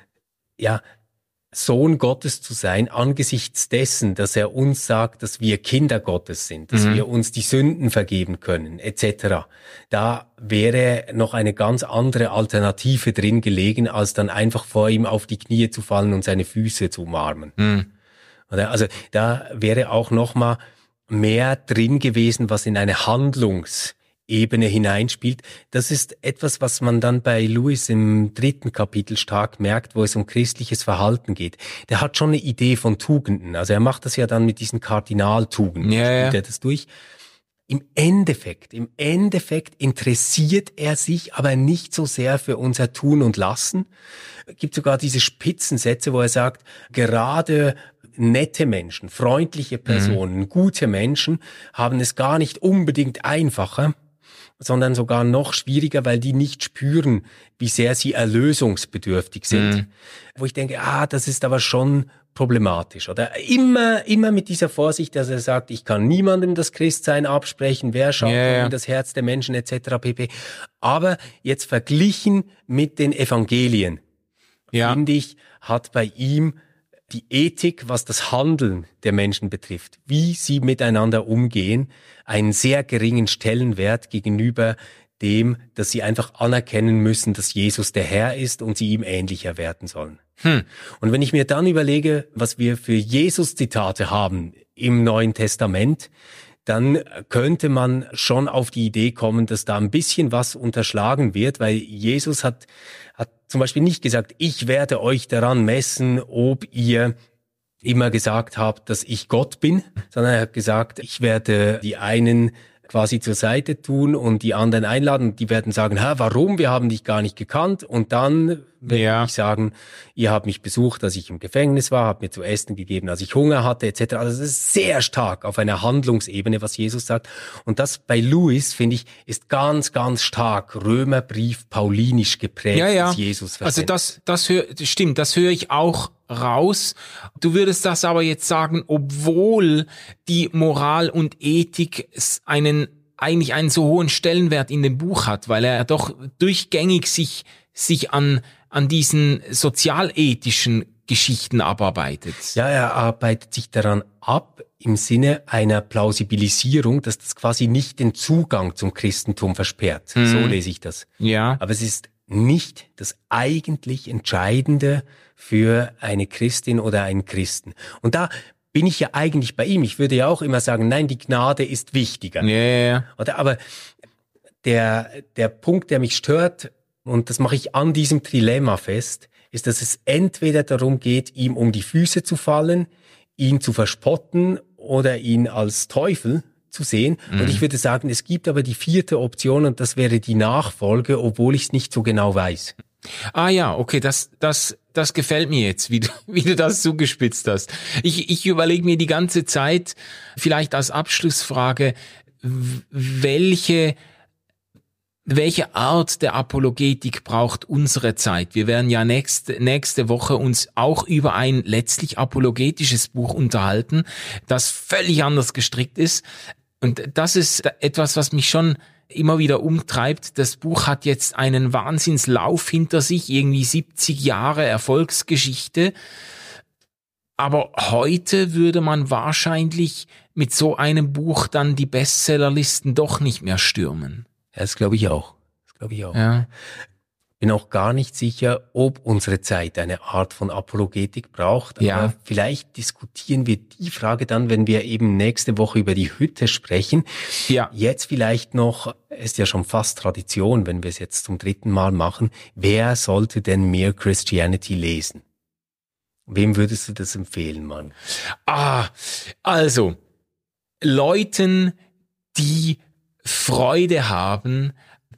ja, Sohn Gottes zu sein, angesichts dessen, dass er uns sagt, dass wir Kinder Gottes sind, dass mhm. wir uns die Sünden vergeben können, et cetera. Da wäre noch eine ganz andere Alternative drin gelegen, als dann einfach vor ihm auf die Knie zu fallen und seine Füße zu umarmen. Mhm. Also da wäre auch noch mal mehr drin gewesen, was in eine Handlungs Ebene hineinspielt. Das ist etwas, was man dann bei Lewis im dritten Kapitel stark merkt, wo es um christliches Verhalten geht. Der hat schon eine Idee von Tugenden. Also er macht das ja dann mit diesen Kardinaltugenden. Ja, ja. Spielt er das durch. Im Endeffekt, im Endeffekt interessiert er sich aber nicht so sehr für unser Tun und Lassen. Es gibt sogar diese Spitzensätze, wo er sagt, gerade nette Menschen, freundliche Personen, mhm. gute Menschen haben es gar nicht unbedingt einfacher, sondern sogar noch schwieriger, weil die nicht spüren, wie sehr sie erlösungsbedürftig sind. Mhm. Wo ich denke, ah, das ist aber schon problematisch, oder? Immer, immer mit dieser Vorsicht, dass er sagt, ich kann niemandem das Christsein absprechen, wer schaut yeah. in das Herz der Menschen, et cetera pp. Aber jetzt verglichen mit den Evangelien, ja. finde ich, hat bei ihm die Ethik, was das Handeln der Menschen betrifft, wie sie miteinander umgehen, einen sehr geringen Stellenwert gegenüber dem, dass sie einfach anerkennen müssen, dass Jesus der Herr ist und sie ihm ähnlicher werden sollen. Hm. Und wenn ich mir dann überlege, was wir für Jesus-Zitate haben im Neuen Testament, dann könnte man schon auf die Idee kommen, dass da ein bisschen was unterschlagen wird, weil Jesus hat, hat zum Beispiel nicht gesagt, ich werde euch daran messen, ob ihr immer gesagt habt, dass ich Gott bin, sondern er hat gesagt, ich werde die einen quasi zur Seite tun und die anderen einladen. Die werden sagen, hä, warum? Wir haben dich gar nicht gekannt. Und dann wenn ja. ich sagen, ihr habt mich besucht, als ich im Gefängnis war, habt mir zu essen gegeben, als ich Hunger hatte, et cetera. Also das ist sehr stark auf einer Handlungsebene, was Jesus sagt. Und das bei Lewis, finde ich, ist ganz, ganz stark Römerbrief paulinisch geprägt, ja, ja. Jesus Also das, das, hör, das stimmt, das höre ich auch raus. Du würdest das aber jetzt sagen, obwohl die Moral und Ethik einen eigentlich einen so hohen Stellenwert in dem Buch hat, weil er doch durchgängig sich sich an an diesen sozialethischen Geschichten abarbeitet. Ja, er arbeitet sich daran ab im Sinne einer Plausibilisierung, dass das quasi nicht den Zugang zum Christentum versperrt. Mhm. So lese ich das. Ja. Aber es ist nicht das eigentlich Entscheidende für eine Christin oder einen Christen. Und da bin ich ja eigentlich bei ihm. Ich würde ja auch immer sagen, nein, die Gnade ist wichtiger. Ja, ja, ja. Oder, aber der, der Punkt, der mich stört, und das mache ich an diesem Trilemma fest, ist, dass es entweder darum geht, ihm um die Füße zu fallen, ihn zu verspotten oder ihn als Teufel zu sehen. Mhm. Und ich würde sagen, es gibt aber die vierte Option und das wäre die Nachfolge, obwohl ich es nicht so genau weiß. Ah ja, okay, das das das gefällt mir jetzt, wie du, wie du das zugespitzt hast. Ich ich überlege mir die ganze Zeit, vielleicht als Abschlussfrage, welche welche Art der Apologetik braucht unsere Zeit? Wir werden ja nächste nächste Woche uns auch über ein letztlich apologetisches Buch unterhalten, das völlig anders gestrickt ist. Und das ist etwas, was mich schon immer wieder umtreibt. Das Buch hat jetzt einen Wahnsinnslauf hinter sich, irgendwie siebzig Jahre Erfolgsgeschichte. Aber heute würde man wahrscheinlich mit so einem Buch dann die Bestsellerlisten doch nicht mehr stürmen. Ja, das glaube ich auch. Das glaube ich auch. Ja. Bin auch gar nicht sicher, ob unsere Zeit eine Art von Apologetik braucht. Ja. Aber vielleicht diskutieren wir die Frage dann, wenn wir eben nächste Woche über die Hütte sprechen. Ja. Jetzt vielleicht noch, ist ja schon fast Tradition, wenn wir es jetzt zum dritten Mal machen. Wer sollte denn Mere Christianity lesen? Wem würdest du das empfehlen, Mann? Ah, also, Leuten, die Freude haben,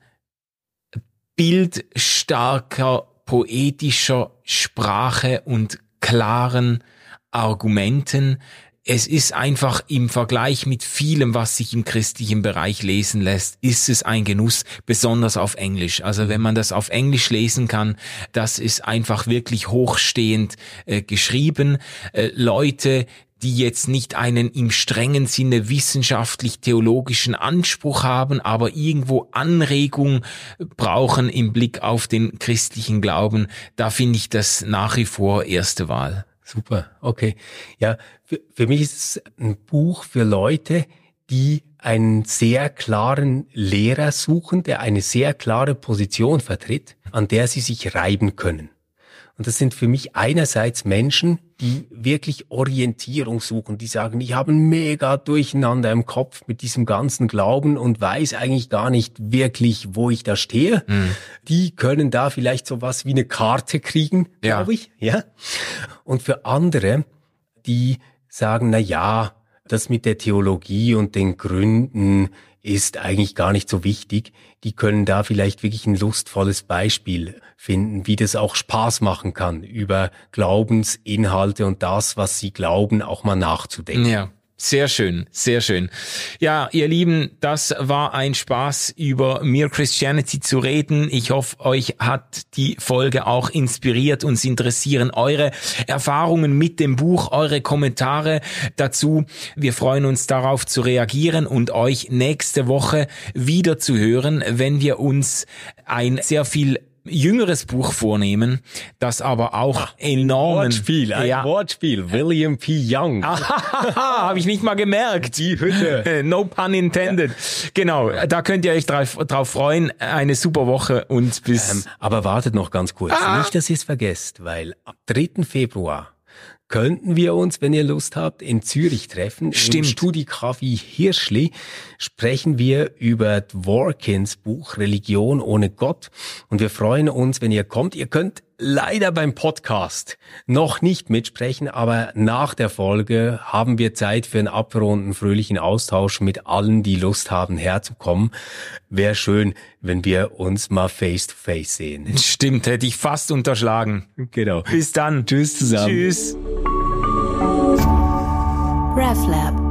bildstarker, poetischer Sprache und klaren Argumenten. Es ist einfach im Vergleich mit vielem, was sich im christlichen Bereich lesen lässt, ist es ein Genuss, besonders auf Englisch. Also wenn man das auf Englisch lesen kann, das ist einfach wirklich hochstehend äh, geschrieben. Äh, Leute, die jetzt nicht einen im strengen Sinne wissenschaftlich-theologischen Anspruch haben, aber irgendwo Anregung brauchen im Blick auf den christlichen Glauben, da finde ich das nach wie vor erste Wahl. Super, okay. Ja, für, für mich ist es ein Buch für Leute, die einen sehr klaren Lehrer suchen, der eine sehr klare Position vertritt, an der sie sich reiben können. Und das sind für mich einerseits Menschen, die wirklich Orientierung suchen, die sagen, ich habe ein mega Durcheinander im Kopf mit diesem ganzen Glauben und weiß eigentlich gar nicht wirklich, wo ich da stehe. Mhm. Die können da vielleicht sowas wie eine Karte kriegen, ja. glaube ich. Ja. Und für andere, die sagen, na ja, das mit der Theologie und den Gründen ist eigentlich gar nicht so wichtig. Die können da vielleicht wirklich ein lustvolles Beispiel finden, wie das auch Spaß machen kann, über Glaubensinhalte und das, was sie glauben, auch mal nachzudenken. Ja. Sehr schön, sehr schön. Ja, ihr Lieben, das war ein Spaß, über Mere Christianity zu reden. Ich hoffe, euch hat die Folge auch inspiriert. Uns interessieren eure Erfahrungen mit dem Buch, eure Kommentare dazu. Wir freuen uns darauf zu reagieren und euch nächste Woche wieder zu hören, wenn wir uns ein sehr viel jüngeres Buch vornehmen, das aber auch Ach, enormen... Wortspiel, ein ja. Wortspiel. William P. Young. Habe ich nicht mal gemerkt. Die Hütte. No pun intended. Ja. Genau, da könnt ihr euch drauf, drauf freuen. Eine super Woche und bis... Ähm, aber wartet noch ganz kurz. Ah. Nicht, dass ihr es vergesst, weil am dritten Februar könnten wir uns, wenn ihr Lust habt, in Zürich treffen. Stimmt. Im Studi-Café Hirschli sprechen wir über Dworkins Buch Religion ohne Gott. Und wir freuen uns, wenn ihr kommt. Ihr könnt leider beim Podcast noch nicht mitsprechen, aber nach der Folge haben wir Zeit für einen abgerunden, fröhlichen Austausch mit allen, die Lust haben, herzukommen. Wäre schön, wenn wir uns mal face to face sehen. Stimmt, hätte ich fast unterschlagen. Genau. Bis dann. Tschüss zusammen. Tschüss. RefLab